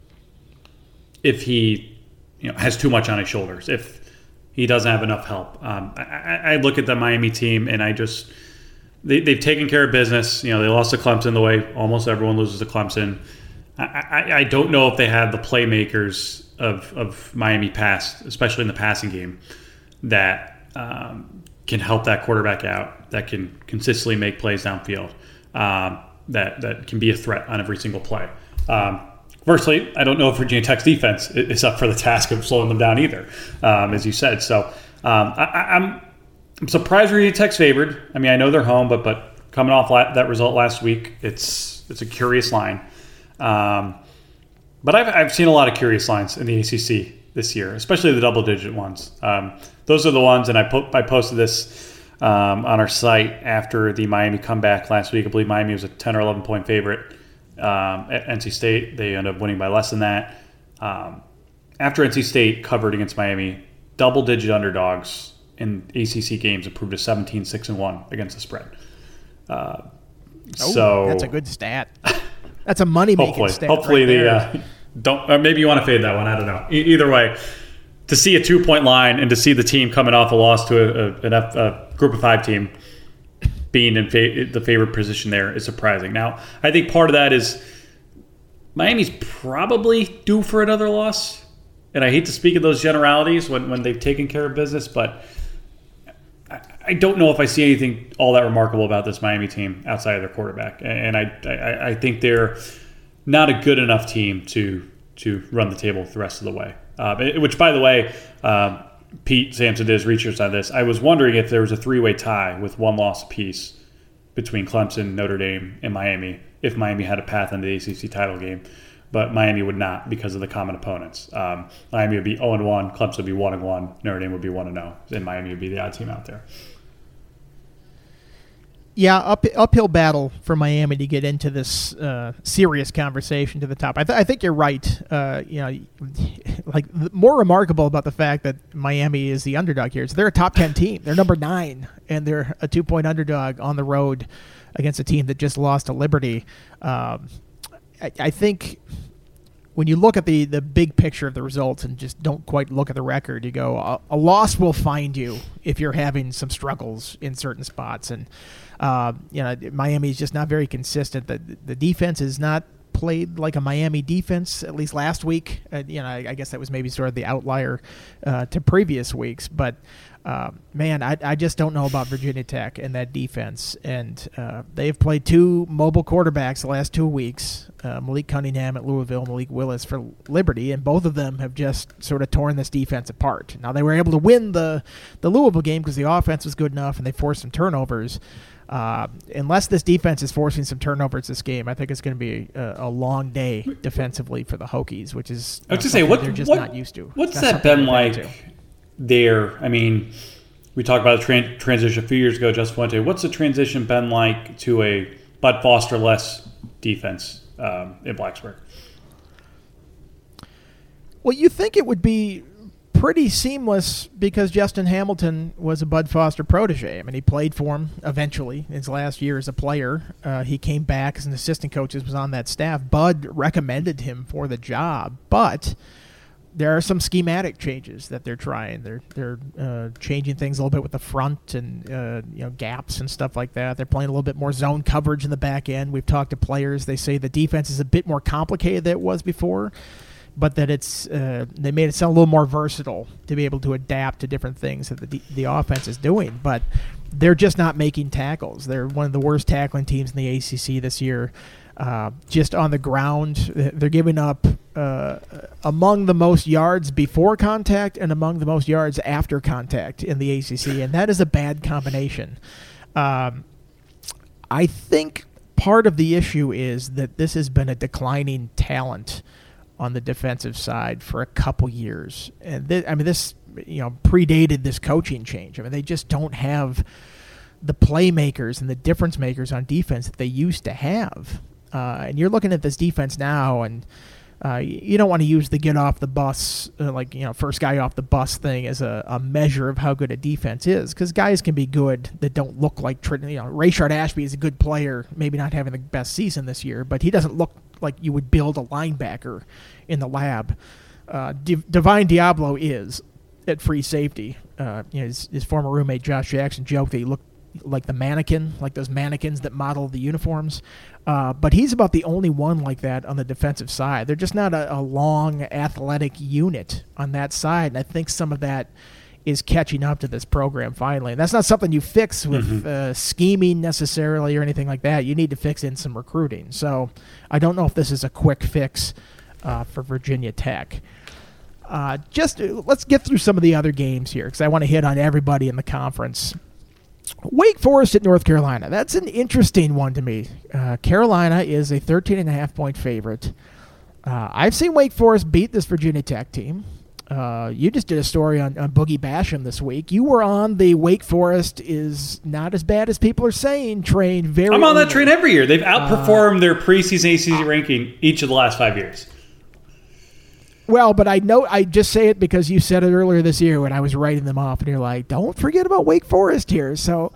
if he, you know, has too much on his shoulders, if he doesn't have enough help. Um, I, I look at the Miami team, and I just they, they've taken care of business. You know, they lost to Clemson the way almost everyone loses to Clemson. I, I, I don't know if they have the playmakers of, of Miami past, especially in the passing game, that um, can help that quarterback out, that can consistently make plays downfield, um, that that can be a threat on every single play. Um, Firstly, I don't know if Virginia Tech's defense is up for the task of slowing them down either, um, as you said. So um, I, I'm, I'm surprised Virginia Tech's favored. I mean, I know they're home, but but coming off la- that result last week, it's it's a curious line. Um, but I've I've seen a lot of curious lines in the A C C this year, especially the double-digit ones. Um, those are the ones, and I put I posted this um, on our site after the Miami comeback last week. I believe Miami was a ten or eleven point favorite. Um, at N C State, they ended up winning by less than that. Um, after N C State covered against Miami, double-digit underdogs in A C C games improved to seventeen six and one against the spread. Uh, oh, so that's a good stat. That's a money-making stat. Hopefully, right the there. uh, don't. Or maybe you want to fade that one. I don't know. E- either way, to see a two-point line and to see the team coming off a loss to a, a, an F, a group of five team being in fa- the favored position there is surprising. Now, I think part of that is Miami's probably due for another loss. And I hate to speak of those generalities when, when they've taken care of business, but I, I don't know if I see anything all that remarkable about this Miami team outside of their quarterback. And I, I, I think they're not a good enough team to to run the table the rest of the way. Uh, which, by the way, um, Pete Sampson did his research on this. I was wondering if there was a three-way tie with one loss apiece between Clemson, Notre Dame, and Miami, if Miami had a path into the A C C title game. But Miami would not because of the common opponents. Um, Miami would be oh and one, Clemson would be one and one, Notre Dame would be one and oh, and Miami would be the odd team out there. Yeah, up, uphill battle for Miami to get into this uh, serious conversation to the top. I, th- I think you're right. Uh, you know, like more remarkable about the fact that Miami is the underdog here is they're a top ten team. They're number nine, and they're a two-point underdog on the road against a team that just lost to Liberty. Um, I, I think when you look at the, the big picture of the results and just don't quite look at the record, you go, a, a loss will find you if you're having some struggles in certain spots. And Uh, you know, Miami is just not very consistent. The the defense is not played like a Miami defense, at least last week. Uh, you know, I, I guess that was maybe sort of the outlier uh, to previous weeks. But, uh, man, I, I just don't know about Virginia Tech and that defense. And uh, they've played two mobile quarterbacks the last two weeks, uh, Malik Cunningham at Louisville, Malik Willis for Liberty, and both of them have just sort of torn this defense apart. Now, they were able to win the, the Louisville game because the offense was good enough and they forced some turnovers. Uh, unless this defense is forcing some turnovers this game, I think it's going to be a, a long day defensively for the Hokies, which is I was to say what they're just what, not used to. What's that been like there? I mean, we talked about the tran- transition a few years ago, Justin Fuente. What's the transition been like to a Bud Foster-less defense um, in Blacksburg? Well, you think it would be pretty seamless because Justin Hamilton was a Bud Foster protege. I mean, he played for him eventually his last year as a player. Uh, he came back as an assistant coach, was on that staff. Bud recommended him for the job, but there are some schematic changes that they're trying. They're they're uh, changing things a little bit with the front and uh, you know gaps and stuff like that. They're playing a little bit more zone coverage in the back end. We've talked to players. They say the defense is a bit more complicated than it was before, but that it's uh, they made it sound a little more versatile to be able to adapt to different things that the the offense is doing. But they're just not making tackles. They're one of the worst tackling teams in the A C C this year. Uh, just on the ground, they're giving up uh, among the most yards before contact and among the most yards after contact in the A C C, and that is a bad combination. Um, I think part of the issue is that this has been a declining talent on the defensive side for a couple years. And th- I mean, this you know predated this coaching change. I mean, they just don't have the playmakers and the difference makers on defense that they used to have. Uh, and you're looking at this defense now, and Uh, you don't want to use the get off the bus, uh, like, you know, first guy off the bus thing as a, a measure of how good a defense is, because guys can be good that don't look like, you know, Rayshard Ashby is a good player, maybe not having the best season this year, but he doesn't look like you would build a linebacker in the lab. Uh, D- Divine Diablo is at free safety. Uh, you know, his, his former roommate Josh Jackson joked that he looked like the mannequin, like those mannequins that model the uniforms. Uh, but he's about the only one like that on the defensive side. They're just not a, a long, athletic unit on that side, and I think some of that is catching up to this program finally. And that's not something you fix with mm-hmm. uh, scheming necessarily or anything like that. You need to fix in some recruiting. So I don't know if this is a quick fix uh, for Virginia Tech. Uh, just uh, let's get through some of the other games here, because I want to hit on everybody in the conference. Wake Forest at North Carolina. That's an interesting one to me. Uh, Carolina is a thirteen and a half point favorite. Uh, I've seen Wake Forest beat this Virginia Tech team. Uh, you just did a story on, on Boogie Basham this week. You were on the Wake Forest is not as bad as people are saying train. Very I'm on early. that train every year. They've outperformed uh, their preseason A C C ranking each of the last five years. Well, but I know I just say it because you said it earlier this year when I was writing them off, and you're like, don't forget about Wake Forest here. So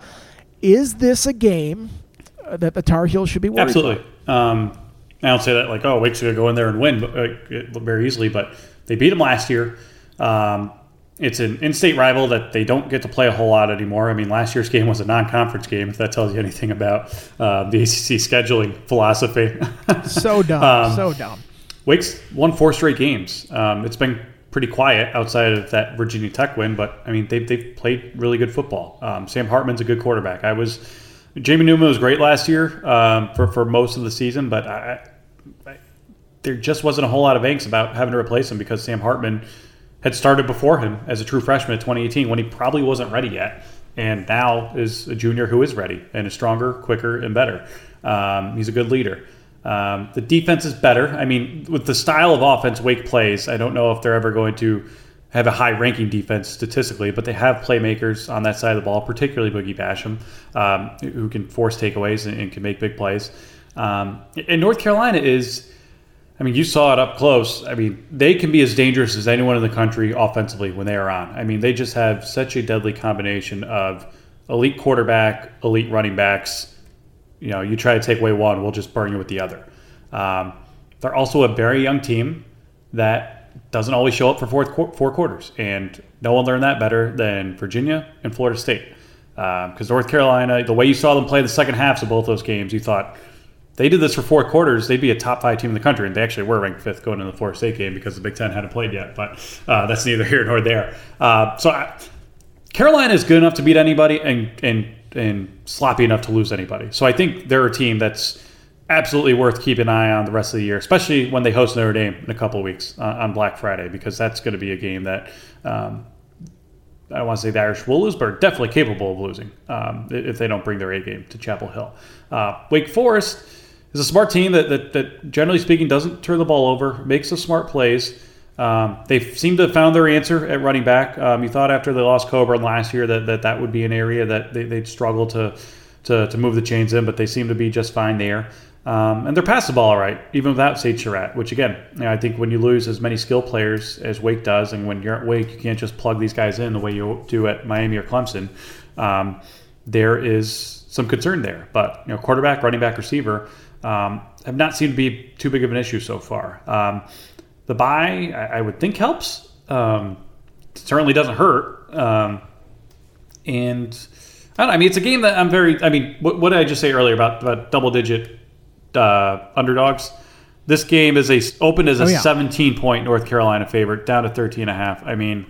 is this a game that the Tar Heels should be worried Absolutely. about? Um, I don't say that like, oh, Wake's going to go in there and win uh, very easily, but they beat them last year. Um, it's an in-state rival that they don't get to play a whole lot anymore. I mean, last year's game was a non-conference game, if that tells you anything about uh, the A C C scheduling philosophy. So dumb, um, so dumb. Wake's won four straight games. Um, it's been pretty quiet outside of that Virginia Tech win, but I mean they've they've played really good football. Um, Sam Hartman's a good quarterback. I was Jamie Newman was great last year um, for for most of the season, but I, I, there just wasn't a whole lot of angst about having to replace him because Sam Hartman had started before him as a true freshman in twenty eighteen when he probably wasn't ready yet, and now is a junior who is ready and is stronger, quicker, and better. Um, he's a good leader. Um, the defense is better. I mean, with the style of offense Wake plays, I don't know if they're ever going to have a high-ranking defense statistically, but they have playmakers on that side of the ball, particularly Boogie Basham, um, who can force takeaways and, and can make big plays. Um, and North Carolina is, I mean, you saw it up close. I mean, they can be as dangerous as anyone in the country offensively when they are on. I mean, they just have such a deadly combination of elite quarterback, elite running backs. You know, you try to take away one, we'll just burn you with the other. Um, they're also a very young team that doesn't always show up for fourth, four quarters. And no one learned that better than Virginia and Florida State. Because um, North Carolina, the way you saw them play the second halves of both those games, you thought they did this for four quarters, they'd be a top five team in the country. And they actually were ranked fifth going into the Florida State game because the Big Ten hadn't played yet. But uh, that's neither here nor there. Uh, so I, Carolina is good enough to beat anybody and and and sloppy enough to lose anybody. So I think they're a team that's absolutely worth keeping an eye on the rest of the year, especially when they host Notre Dame in a couple of weeks uh, on Black Friday, because that's going to be a game that um, I don't want to say the Irish will lose, but are definitely capable of losing um, if they don't bring their A game to Chapel Hill. Uh, Wake Forest is a smart team that, that, that, generally speaking, doesn't turn the ball over, makes some smart plays. Um, they seem to have found their answer at running back. Um, you thought after they lost Coburn last year that that, that would be an area that they, they'd struggle to, to to move the chains in, but they seem to be just fine there. Um, and they're pass the ball all right, even without Sage Surratt, which, again, you know, I think when you lose as many skill players as Wake does, and when you're at Wake, you can't just plug these guys in the way you do at Miami or Clemson, um, there is some concern there. But, you know, quarterback, running back, receiver um, have not seemed to be too big of an issue so far. Um, The bye, I would think, helps. Um, certainly doesn't hurt. Um, and I don't know, I mean, it's a game that I'm very. I mean, what, what did I just say earlier about, about double-digit uh, underdogs? This game is a opened as a oh, yeah. seventeen-point North Carolina favorite, down to thirteen and a half. I mean,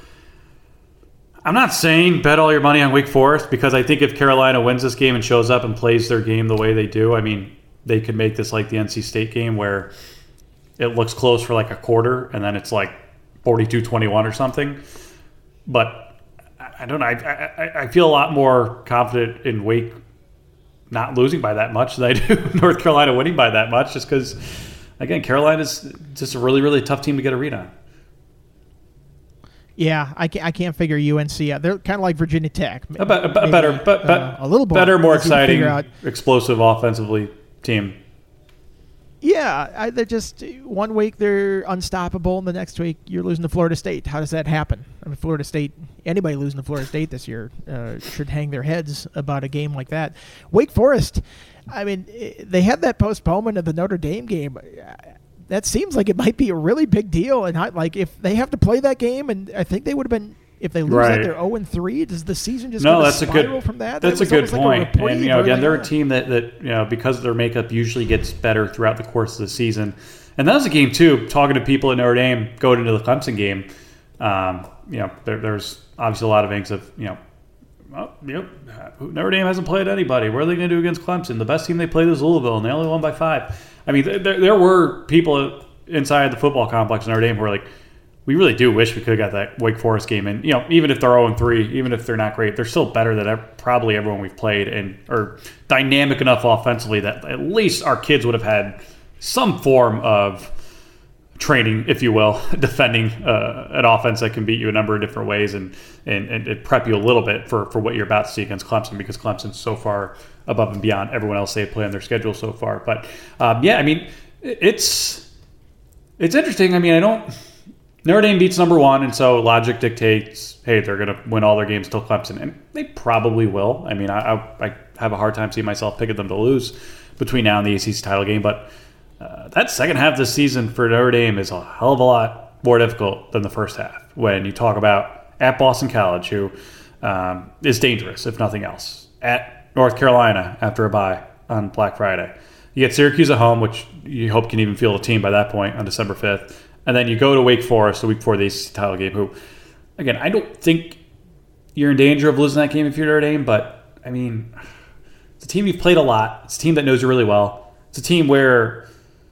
I'm not saying bet all your money on Wake Forest, because I think if Carolina wins this game and shows up and plays their game the way they do, I mean, they could make this like the N C State game where it looks close for like a quarter, and then it's like forty-two twenty-one or something. But I don't know. I, I, I feel a lot more confident in Wake not losing by that much than I do North Carolina winning by that much, just because, again, Carolina's just a really, really tough team to get a read on. Yeah, I can't, I can't figure U N C out. They're kind of like Virginia Tech. A, be, a Maybe, better, but, uh, a little more, better, more exciting, explosive offensively team. Yeah, I, they're just one week they're unstoppable, and the next week you're losing to Florida State. How does that happen? I mean, Florida State, anybody losing to Florida State this year uh, should hang their heads about a game like that. Wake Forest, I mean, they had that postponement of the Notre Dame game. That seems like it might be a really big deal, and I, like if they have to play that game, and I think they would have been. If they lose right. that, they're oh and three. Does the season just no? go that's a good. from that? That's that a good point. Like a and you know, again, they're on? a team that that you know because their makeup usually gets better throughout the course of the season. And that was a game too. Talking to people at Notre Dame going into the Clemson game, um, you know, there, there's obviously a lot of things of you know, well, you know, Notre Dame hasn't played anybody. What are they going to do against Clemson? The best team they played is Louisville, and they only won by five. I mean, there there were people inside the football complex in Notre Dame who were like, we really do wish we could have got that Wake Forest game in. You know, even if they're oh and three, even if they're not great, they're still better than probably everyone we've played and are dynamic enough offensively that at least our kids would have had some form of training, if you will, defending uh, an offense that can beat you a number of different ways and, and, and prep you a little bit for, for what you're about to see against Clemson because Clemson's so far above and beyond everyone else they play on their schedule so far. But, um, yeah, I mean, it's it's interesting. I mean, I don't – Notre Dame beats number one, and so logic dictates, hey, they're going to win all their games till Clemson. And they probably will. I mean, I, I, I have a hard time seeing myself picking them to lose between now and the A C C title game. But uh, that second half of the season for Notre Dame is a hell of a lot more difficult than the first half. When you talk about at Boston College, who um, is dangerous, if nothing else. At North Carolina after a bye on Black Friday. You get Syracuse at home, which you hope can even field a team by that point on December fifth. And then you go to Wake Forest the week before the A C C title game, who, again, I don't think you're in danger of losing that game if you're Notre Dame, but, I mean, it's a team you've played a lot. It's a team that knows you really well. It's a team where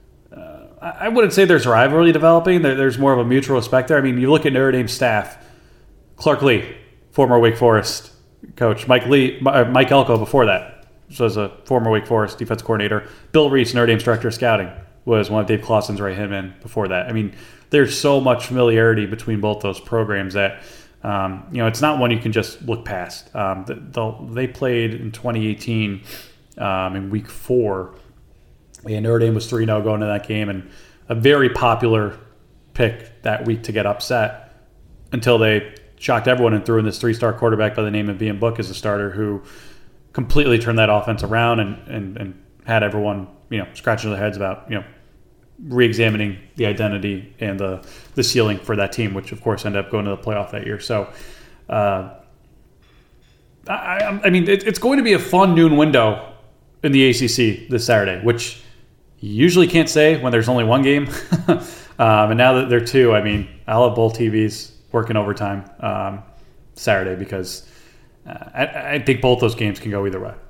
uh, I wouldn't say there's rivalry developing. There, there's more of a mutual respect there. I mean, you look at Notre Dame's staff, Clark Lee, former Wake Forest coach, Mike Lee, Mike Elko before that, was a former Wake Forest defense coordinator, Bill Reese, Notre Dame's director of scouting, was one of Dave Clawson's right-hand men before that. I mean, there's so much familiarity between both those programs that, um, you know, it's not one you can just look past. Um, they played in twenty eighteen um, in week four, and Notre Dame was three oh going into that game, and a very popular pick that week to get upset until they shocked everyone and threw in this three-star quarterback by the name of Ian Book as a starter who completely turned that offense around and, and, and had everyone, you know, scratching their heads about, you know, re-examining the identity and the the ceiling for that team, which of course ended up going to the playoff that year. So, uh, I, I mean, it, it's going to be a fun noon window in the A C C this Saturday, which you usually can't say when there's only one game. um, and now that there are two, I mean, I'll have both T Vs working overtime um, Saturday because uh, I, I think both those games can go either way.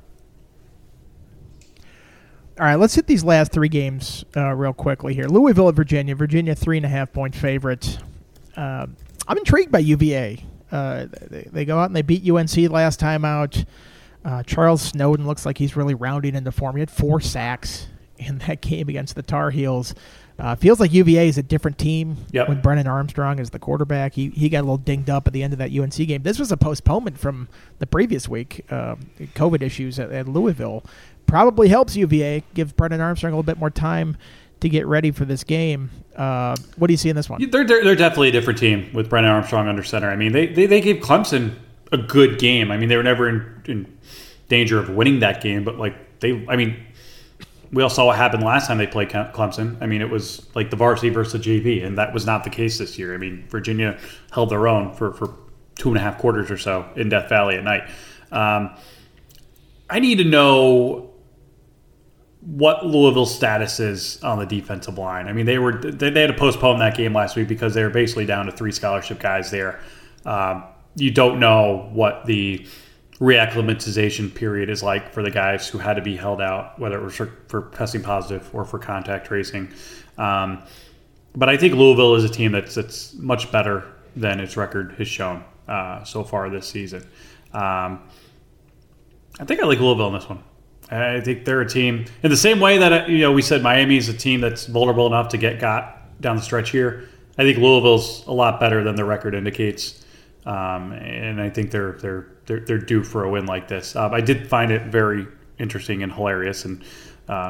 All right, let's hit these last three games uh, real quickly here. Louisville at Virginia. Virginia, three and a half point favorite. Uh, I'm intrigued by U V A. Uh, they, they go out and they beat U N C last time out. Uh, Charles Snowden looks like he's really rounding into form. He had four sacks in that game against the Tar Heels. Uh, feels like U V A is a different team yep. when Brennan Armstrong is the quarterback. He he got a little dinged up at the end of that U N C game. This was a postponement from the previous week. Uh, COVID issues at, at Louisville. Probably helps U V A, gives Brennan Armstrong a little bit more time to get ready for this game. Uh, what do you see in this one? They're, they're, they're definitely a different team with Brennan Armstrong under center. I mean, they, they, they gave Clemson a good game. I mean, they were never in, in danger of winning that game, but, like, they, I mean, we all saw what happened last time they played Clemson. I mean, it was like the varsity versus the J V, and that was not the case this year. I mean, Virginia held their own for, for two and a half quarters or so in Death Valley at night. Um, I need to know what Louisville's status is on the defensive line. I mean, they were they, they had to postpone that game last week because they were basically down to three scholarship guys there. Um, you don't know what the reacclimatization period is like for the guys who had to be held out, whether it was for, for testing positive or for contact tracing. Um, but I think Louisville is a team that's that's much better than its record has shown uh, so far this season. Um, I think I like Louisville in this one. I think they're a team in the same way that, you know, we said Miami is a team that's vulnerable enough to get got down the stretch here. I think Louisville's a lot better than their record indicates, um, and I think they're they're they're they're due for a win like this. Um, I did find it very interesting and hilarious, and um,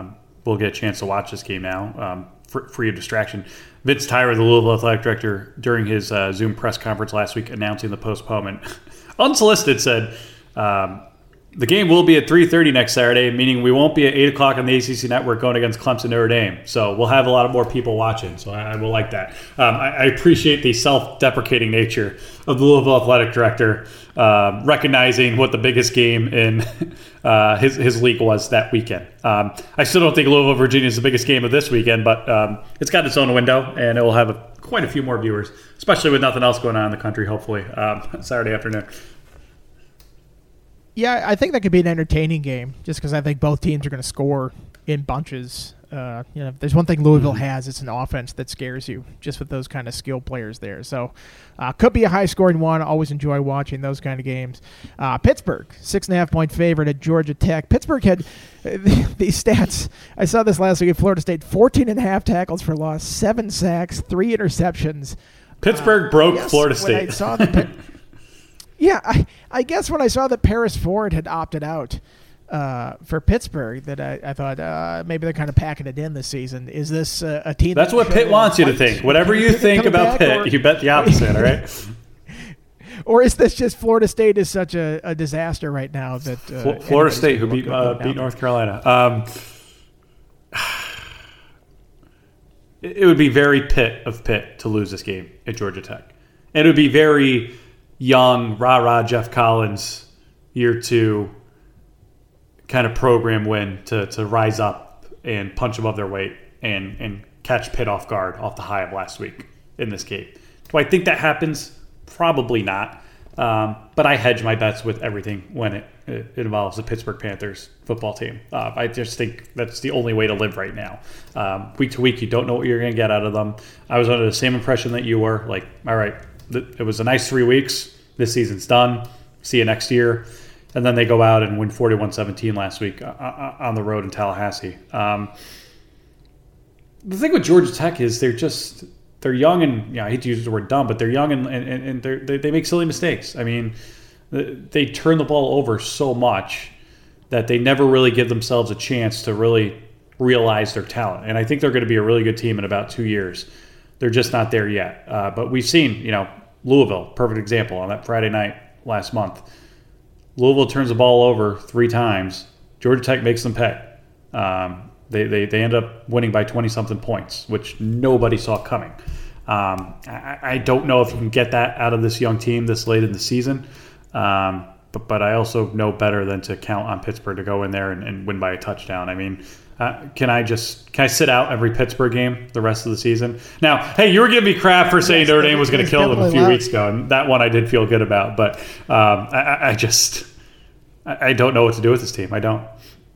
will get a chance to watch this game now, um, for, free of distraction. Vince Tyra, the Louisville athletic director, during his uh, Zoom press conference last week announcing the postponement, unsolicited said, um, the game will be at three thirty next Saturday, meaning we won't be at eight o'clock on the A C C network going against Clemson Notre Dame. So we'll have a lot of more people watching. So I, I will like that. Um, I, I appreciate the self-deprecating nature of the Louisville athletic director, uh, recognizing what the biggest game in uh, his, his league was that weekend. Um, I still don't think Louisville, Virginia is the biggest game of this weekend, but um, it's got its own window, and it will have a, quite a few more viewers, especially with nothing else going on in the country, hopefully, um, Saturday afternoon. Yeah, I think that could be an entertaining game just because I think both teams are going to score in bunches. Uh, you know, if there's one thing Louisville mm-hmm. has, it's an offense that scares you just with those kind of skilled players there. So uh, could be a high-scoring one. Always enjoy watching those kind of games. Uh, Pittsburgh, six and a half point favorite at Georgia Tech. Pittsburgh had uh, these stats. I saw this last week at Florida State, fourteen and a half tackles for loss, seven sacks, three interceptions. Pittsburgh uh, broke yes, Florida State. I saw the Yeah, I, I guess when I saw that Paris Ford had opted out uh, for Pittsburgh, that I, I thought uh, maybe they're kind of packing it in this season. Is this uh, a team? That's that what Pitt wants you to think. Whatever you think about Pitt, or, you bet the opposite, all right? Or is this just Florida State is such a, a disaster right now that uh, Florida State, who beat uh, beat North Carolina? Um, it would be very Pitt of Pitt to lose this game at Georgia Tech, and it would be very young, rah-rah Jeff Collins, year two, kind of program win to, to rise up and punch above their weight and, and catch Pitt off guard off the high of last week in this game. Do I think that happens? Probably not. Um, but I hedge my bets with everything when it, it involves the Pittsburgh Panthers football team. Uh, I just think that's the only way to live right now. Um, week to week, you don't know what you're going to get out of them. I was under the same impression that you were. Like, all right, it was a nice three weeks. This season's done. See you next year. And then they go out and win forty-one seventeen last week on the road in Tallahassee. Um, the thing with Georgia Tech is they're just they're young and you know, I hate to use the word dumb, but they're young and and, and they're, they they make silly mistakes. I mean, they turn the ball over so much that they never really give themselves a chance to really realize their talent. And I think they're going to be a really good team in about two years. They're just not there yet. Uh, but we've seen, you know. Louisville, perfect example, on that Friday night last month. Louisville turns the ball over three times. Georgia Tech makes them pay. Um, they, they they end up winning by twenty-something points, which nobody saw coming. Um, I, I don't know if you can get that out of this young team this late in the season. Um, but, but I also know better than to count on Pittsburgh to go in there and, and win by a touchdown. I mean, Uh, can I just can I sit out every Pittsburgh game the rest of the season? Now, hey, you were giving me crap for saying yes, Notre Dame was going to kill them a few loud. weeks ago, and that one I did feel good about. But um, I, I just I, I don't know what to do with this team. I don't.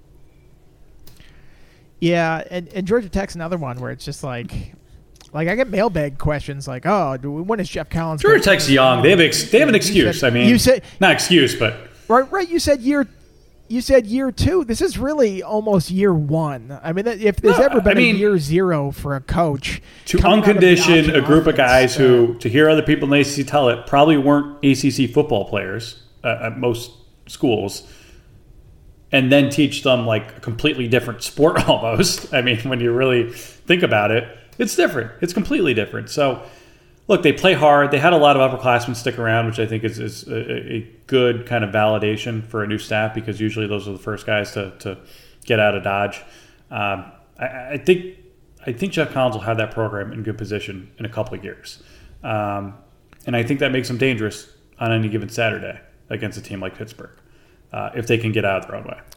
Yeah, and, and Georgia Tech's another one where it's just like, like I get mailbag questions like, oh, do we, when is Jeff Collins? Georgia Tech's young. They have ex, they have an excuse. Said, I mean, you said not excuse, but right, right. You said year. You said year two. This is really almost year one. I mean, if there's no, ever been I mean, a year zero for a coach. To uncondition a group offense, of guys who, uh, to hear other people in the A C C tell it, probably weren't A C C football players uh, at most schools, and then teach them like a completely different sport almost. I mean, when you really think about it, it's different. It's completely different. So, look, they play hard. They had a lot of upperclassmen stick around, which I think is, is a, a good kind of validation for a new staff because usually those are the first guys to, to get out of Dodge. Um, I, I think I think Jeff Collins will have that program in good position in a couple of years. Um, and I think that makes them dangerous on any given Saturday against a team like Pittsburgh uh, if they can get out of their own way.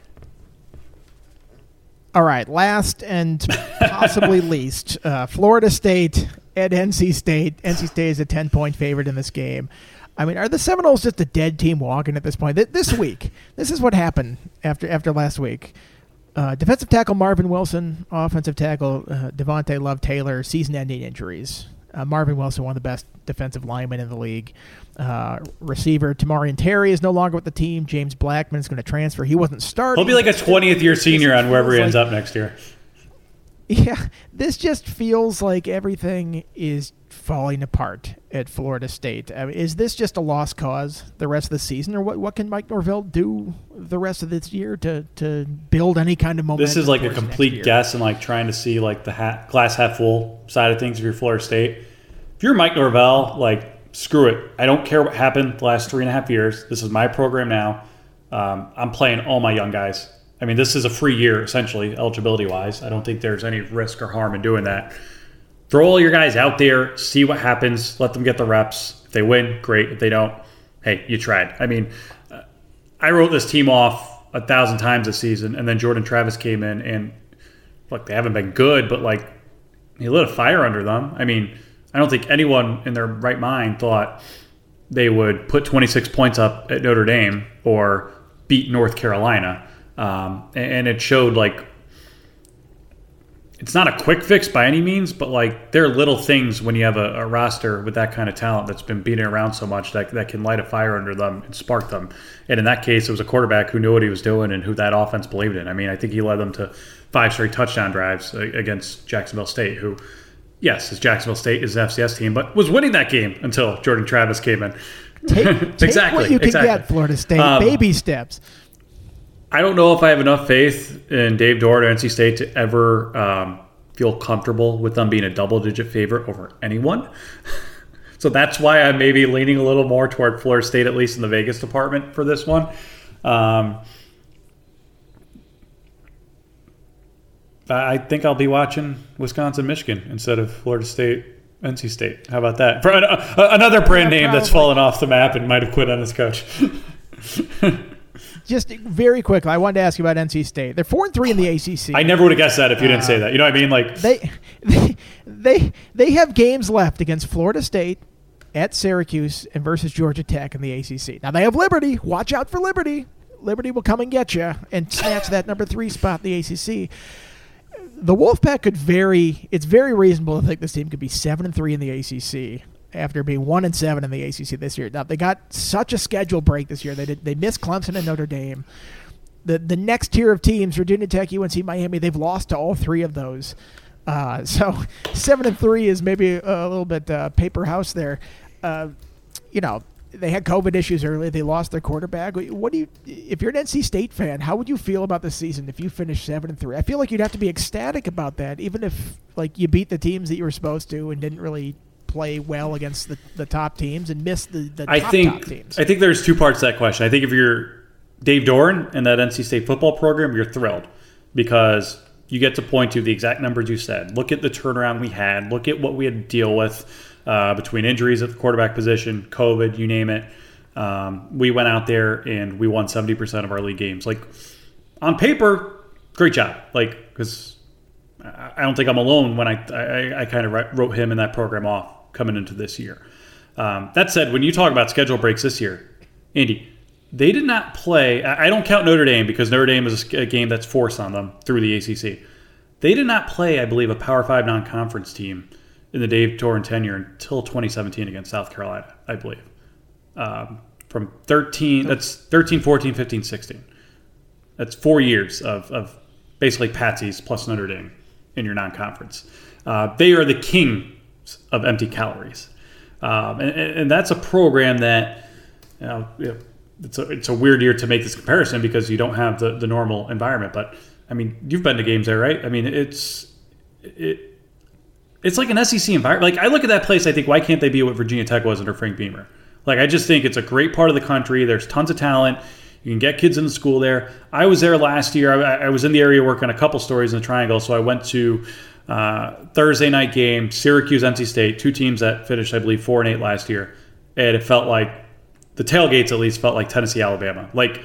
All right, last and possibly least, uh, Florida State at N C State. N C State is a ten-point favorite in this game. I mean, are the Seminoles just a dead team walking at this point? This week, this is what happened after after last week. Uh, defensive tackle Marvin Wilson, offensive tackle uh, Devontae Love-Taylor, season-ending injuries. Uh, Marvin Wilson, one of the best defensive linemen in the league. Uh, receiver Tamarian Terry is no longer with the team. James Blackman is going to transfer. He wasn't starting. He'll be like a twentieth-year senior on wherever he ends like, up next year. Yeah, this just feels like everything is falling apart at Florida State. I mean, is this just a lost cause the rest of the season, or what, what can Mike Norvell do the rest of this year to, to build any kind of momentum? This is like a complete guess and like trying to see like the hat, glass half full side of things if you're Florida State. If you're Mike Norvell, like, screw it. I don't care what happened the last three and a half years. This is my program now. Um, I'm playing all my young guys. I mean, this is a free year, essentially, eligibility-wise. I don't think there's any risk or harm in doing that. Throw all your guys out there, see what happens, let them get the reps. If they win, great. If they don't, hey, you tried. I mean, uh, I wrote this team off a thousand times this season, and then Jordan Travis came in, and look, they haven't been good, but like he lit a fire under them. I mean, I don't think anyone in their right mind thought they would put twenty-six points up at Notre Dame or beat North Carolina. Um, and it showed like it's not a quick fix by any means, but like there are little things when you have a, a roster with that kind of talent that's been beating around so much that that can light a fire under them and spark them. And in that case, it was a quarterback who knew what he was doing and who that offense believed in. I mean, I think he led them to five straight touchdown drives against Jacksonville State, who, yes, is Jacksonville State is an F C S team, but was winning that game until Jordan Travis came in. Take, take exactly, what you can exactly. get, Florida State. Um, Baby steps. I don't know if I have enough faith in Dave Doeren or N C State to ever um, feel comfortable with them being a double-digit favorite over anyone. So that's why I'm maybe leaning a little more toward Florida State, at least in the Vegas department for this one. Um, I think I'll be watching Wisconsin, Michigan instead of Florida State, N C State. How about that? For an, uh, another brand yeah, name probably. that's fallen off the map and might have quit on his coach. Just very quickly, I wanted to ask you about N C State. They're four and three in the A C C. I never would have guessed that if you didn't uh, say that. You know what I mean? Like they, they, they, they have games left against Florida State, at Syracuse, and versus Georgia Tech in the A C C. Now they have Liberty. Watch out for Liberty. Liberty will come and get you and snatch that number three spot in the A C C. The Wolfpack could very. It's very reasonable to think this team could be seven and three in the A C C. After being one and seven in the A C C this year. Now they got such a schedule break this year. They did, they missed Clemson and Notre Dame. The the next tier of teams, Virginia Tech, U N C, Miami, they've lost to all three of those. Uh, so seven and three is maybe a, a little bit uh, paper house there. Uh, you know, they had COVID issues early. They lost their quarterback. What do you, if you're an N C State fan, how would you feel about the season if you finished seven and three? I feel like you'd have to be ecstatic about that, even if like you beat the teams that you were supposed to and didn't really play well against the, the top teams and miss the, the I top, think, top teams. I think there's two parts to that question. I think if you're Dave Doeren and that N C State football program, you're thrilled because you get to point to the exact numbers you said. Look at the turnaround we had. Look at what we had to deal with uh, between injuries at the quarterback position, COVID, you name it. Um, we went out there and we won seventy percent of our league games. Like, on paper, great job. Like, because I don't think I'm alone when I, I, I kind of wrote him and that program off coming into this year. Um, that said, when you talk about schedule breaks this year, Andy, they did not play. I don't count Notre Dame because Notre Dame is a game that's forced on them through the A C C. They did not play, I believe, a Power Five non-conference team in the Dave Doeren tenure until twenty seventeen against South Carolina, I believe. Um, from thirteen, that's thirteen, fourteen, fifteen, sixteen. That's four years of, of basically patsies plus Notre Dame in your non-conference. Uh, they are the king of empty calories. Um, and, and that's a program that, you know, it's a, it's a weird year to make this comparison because you don't have the, the normal environment. But, I mean, you've been to games there, right? I mean, it's it it's like an S E C environment. Like, I look at that place, I think, why can't they be what Virginia Tech was under Frank Beamer? Like, I just think it's a great part of the country. There's tons of talent. You can get kids into school there. I was there last year. I, I was in the area working a couple stories in the Triangle, so I went to Uh, Thursday night game, Syracuse, N C State, two teams that finished, I believe, four and eight last year, and it felt like the tailgates at least felt like Tennessee, Alabama. Like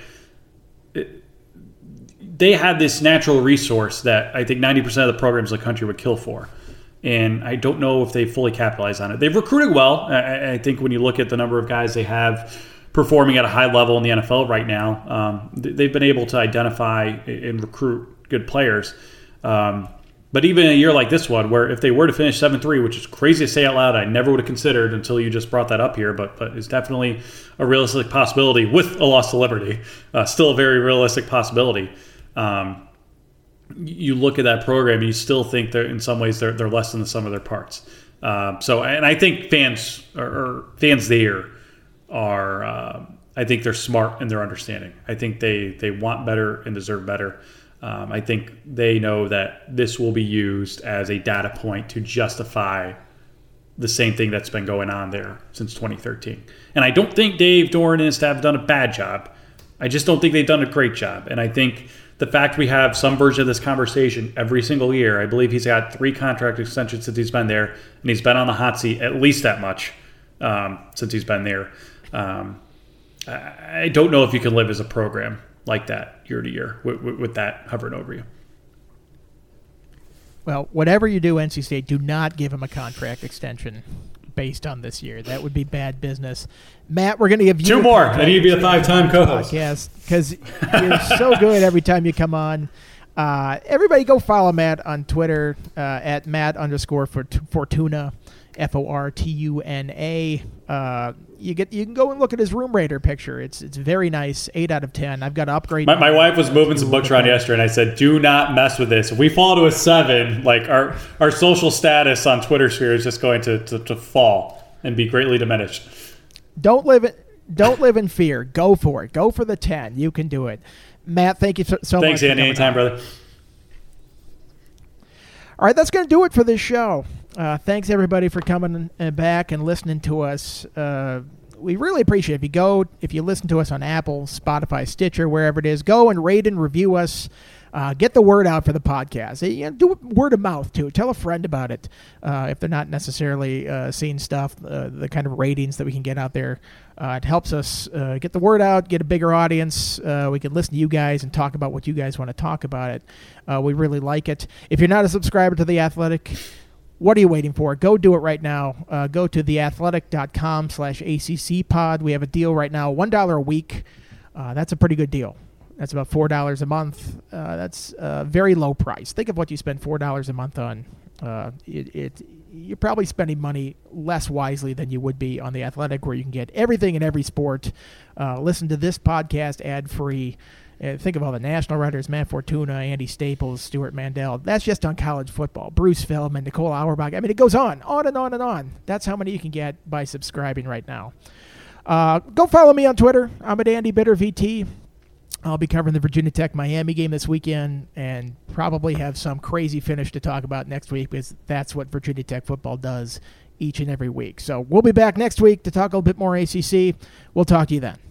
it, they had this natural resource that I think ninety percent of the programs in the country would kill for, and I don't know if they fully capitalized on it. They've recruited well. I, I think when you look at the number of guys they have performing at a high level in the N F L right now, um, they've been able to identify and recruit good players. Um, But even a year like this one, where if they were to finish seven three, which is crazy to say out loud, I never would have considered until you just brought that up here, but but it's definitely a realistic possibility with a loss to Liberty. Uh, still a very realistic possibility. Um, you look at that program, and you still think that in some ways they're, they're less than the sum of their parts. Um, so, and I think fans or, or fans there are, uh, I think they're smart in their understanding. I think they, they want better and deserve better. Um, I think they know that this will be used as a data point to justify the same thing that's been going on there since twenty thirteen. And I don't think Dave Doran and his staff have done a bad job. I just don't think they've done a great job. And I think the fact we have some version of this conversation every single year, I believe he's got three contract extensions since he's been there, and he's been on the hot seat at least that much um, since he's been there. Um, I, I don't know if you can live as a program like that year to year with, with, with that hovering over you. Well, whatever you do, N C State, do not give him a contract extension based on this year. That would be bad business. Matt, we're going to give you two more. I need to be a five-time co-host. Yes, because you're so good every time you come on. Uh, everybody go follow Matt on Twitter uh, at Matt underscore Fortuna, F O R T U N A. Uh, you get you can go and look at his Room Raider picture. It's it's very nice. Eight out of ten. I've got to upgrade. My, my wife was moving some books around yesterday, and I said, "Do not mess with this. If we fall to a seven, like our our social status on Twitter sphere is just going to, to, to fall and be greatly diminished." Don't live in don't live in fear. Go for it. Go for the ten. You can do it. Matt, thank you so, so Thanks, much. Thanks, Andy. Anytime, brother. All right, that's going to do it for this show. Uh, thanks, everybody, for coming back and listening to us. Uh, we really appreciate it. If you go, if you listen to us on Apple, Spotify, Stitcher, wherever it is, go and rate and review us. Uh, get the word out for the podcast. You know, do it word of mouth, too. Tell a friend about it uh, if they're not necessarily uh, seeing stuff, uh, the kind of ratings that we can get out there. Uh, it helps us uh, get the word out, get a bigger audience. Uh, we can listen to you guys and talk about what you guys want to talk about it. Uh, we really like it. If you're not a subscriber to The Athletic, what are you waiting for? Go do it right now. Uh, go to theathletic.com slash ACC pod. We have a deal right now, one dollar a week. Uh, that's a pretty good deal. That's about four dollars a month. Uh, that's a very low price. Think of what you spend four dollars a month on. Uh, it, it You're probably spending money less wisely than you would be on The Athletic, where you can get everything in every sport. Uh, listen to this podcast ad-free. Uh, think of all the national writers, Matt Fortuna, Andy Staples, Stuart Mandel. That's just on college football. Bruce Feldman, Nicole Auerbach. I mean, it goes on, on and on and on. That's how many you can get by subscribing right now. Uh, go follow me on Twitter. I'm at Andy Bitter V T. I'll be covering the Virginia Tech Miami game this weekend and probably have some crazy finish to talk about next week, because that's what Virginia Tech football does each and every week. So we'll be back next week to talk a little bit more A C C. We'll talk to you then.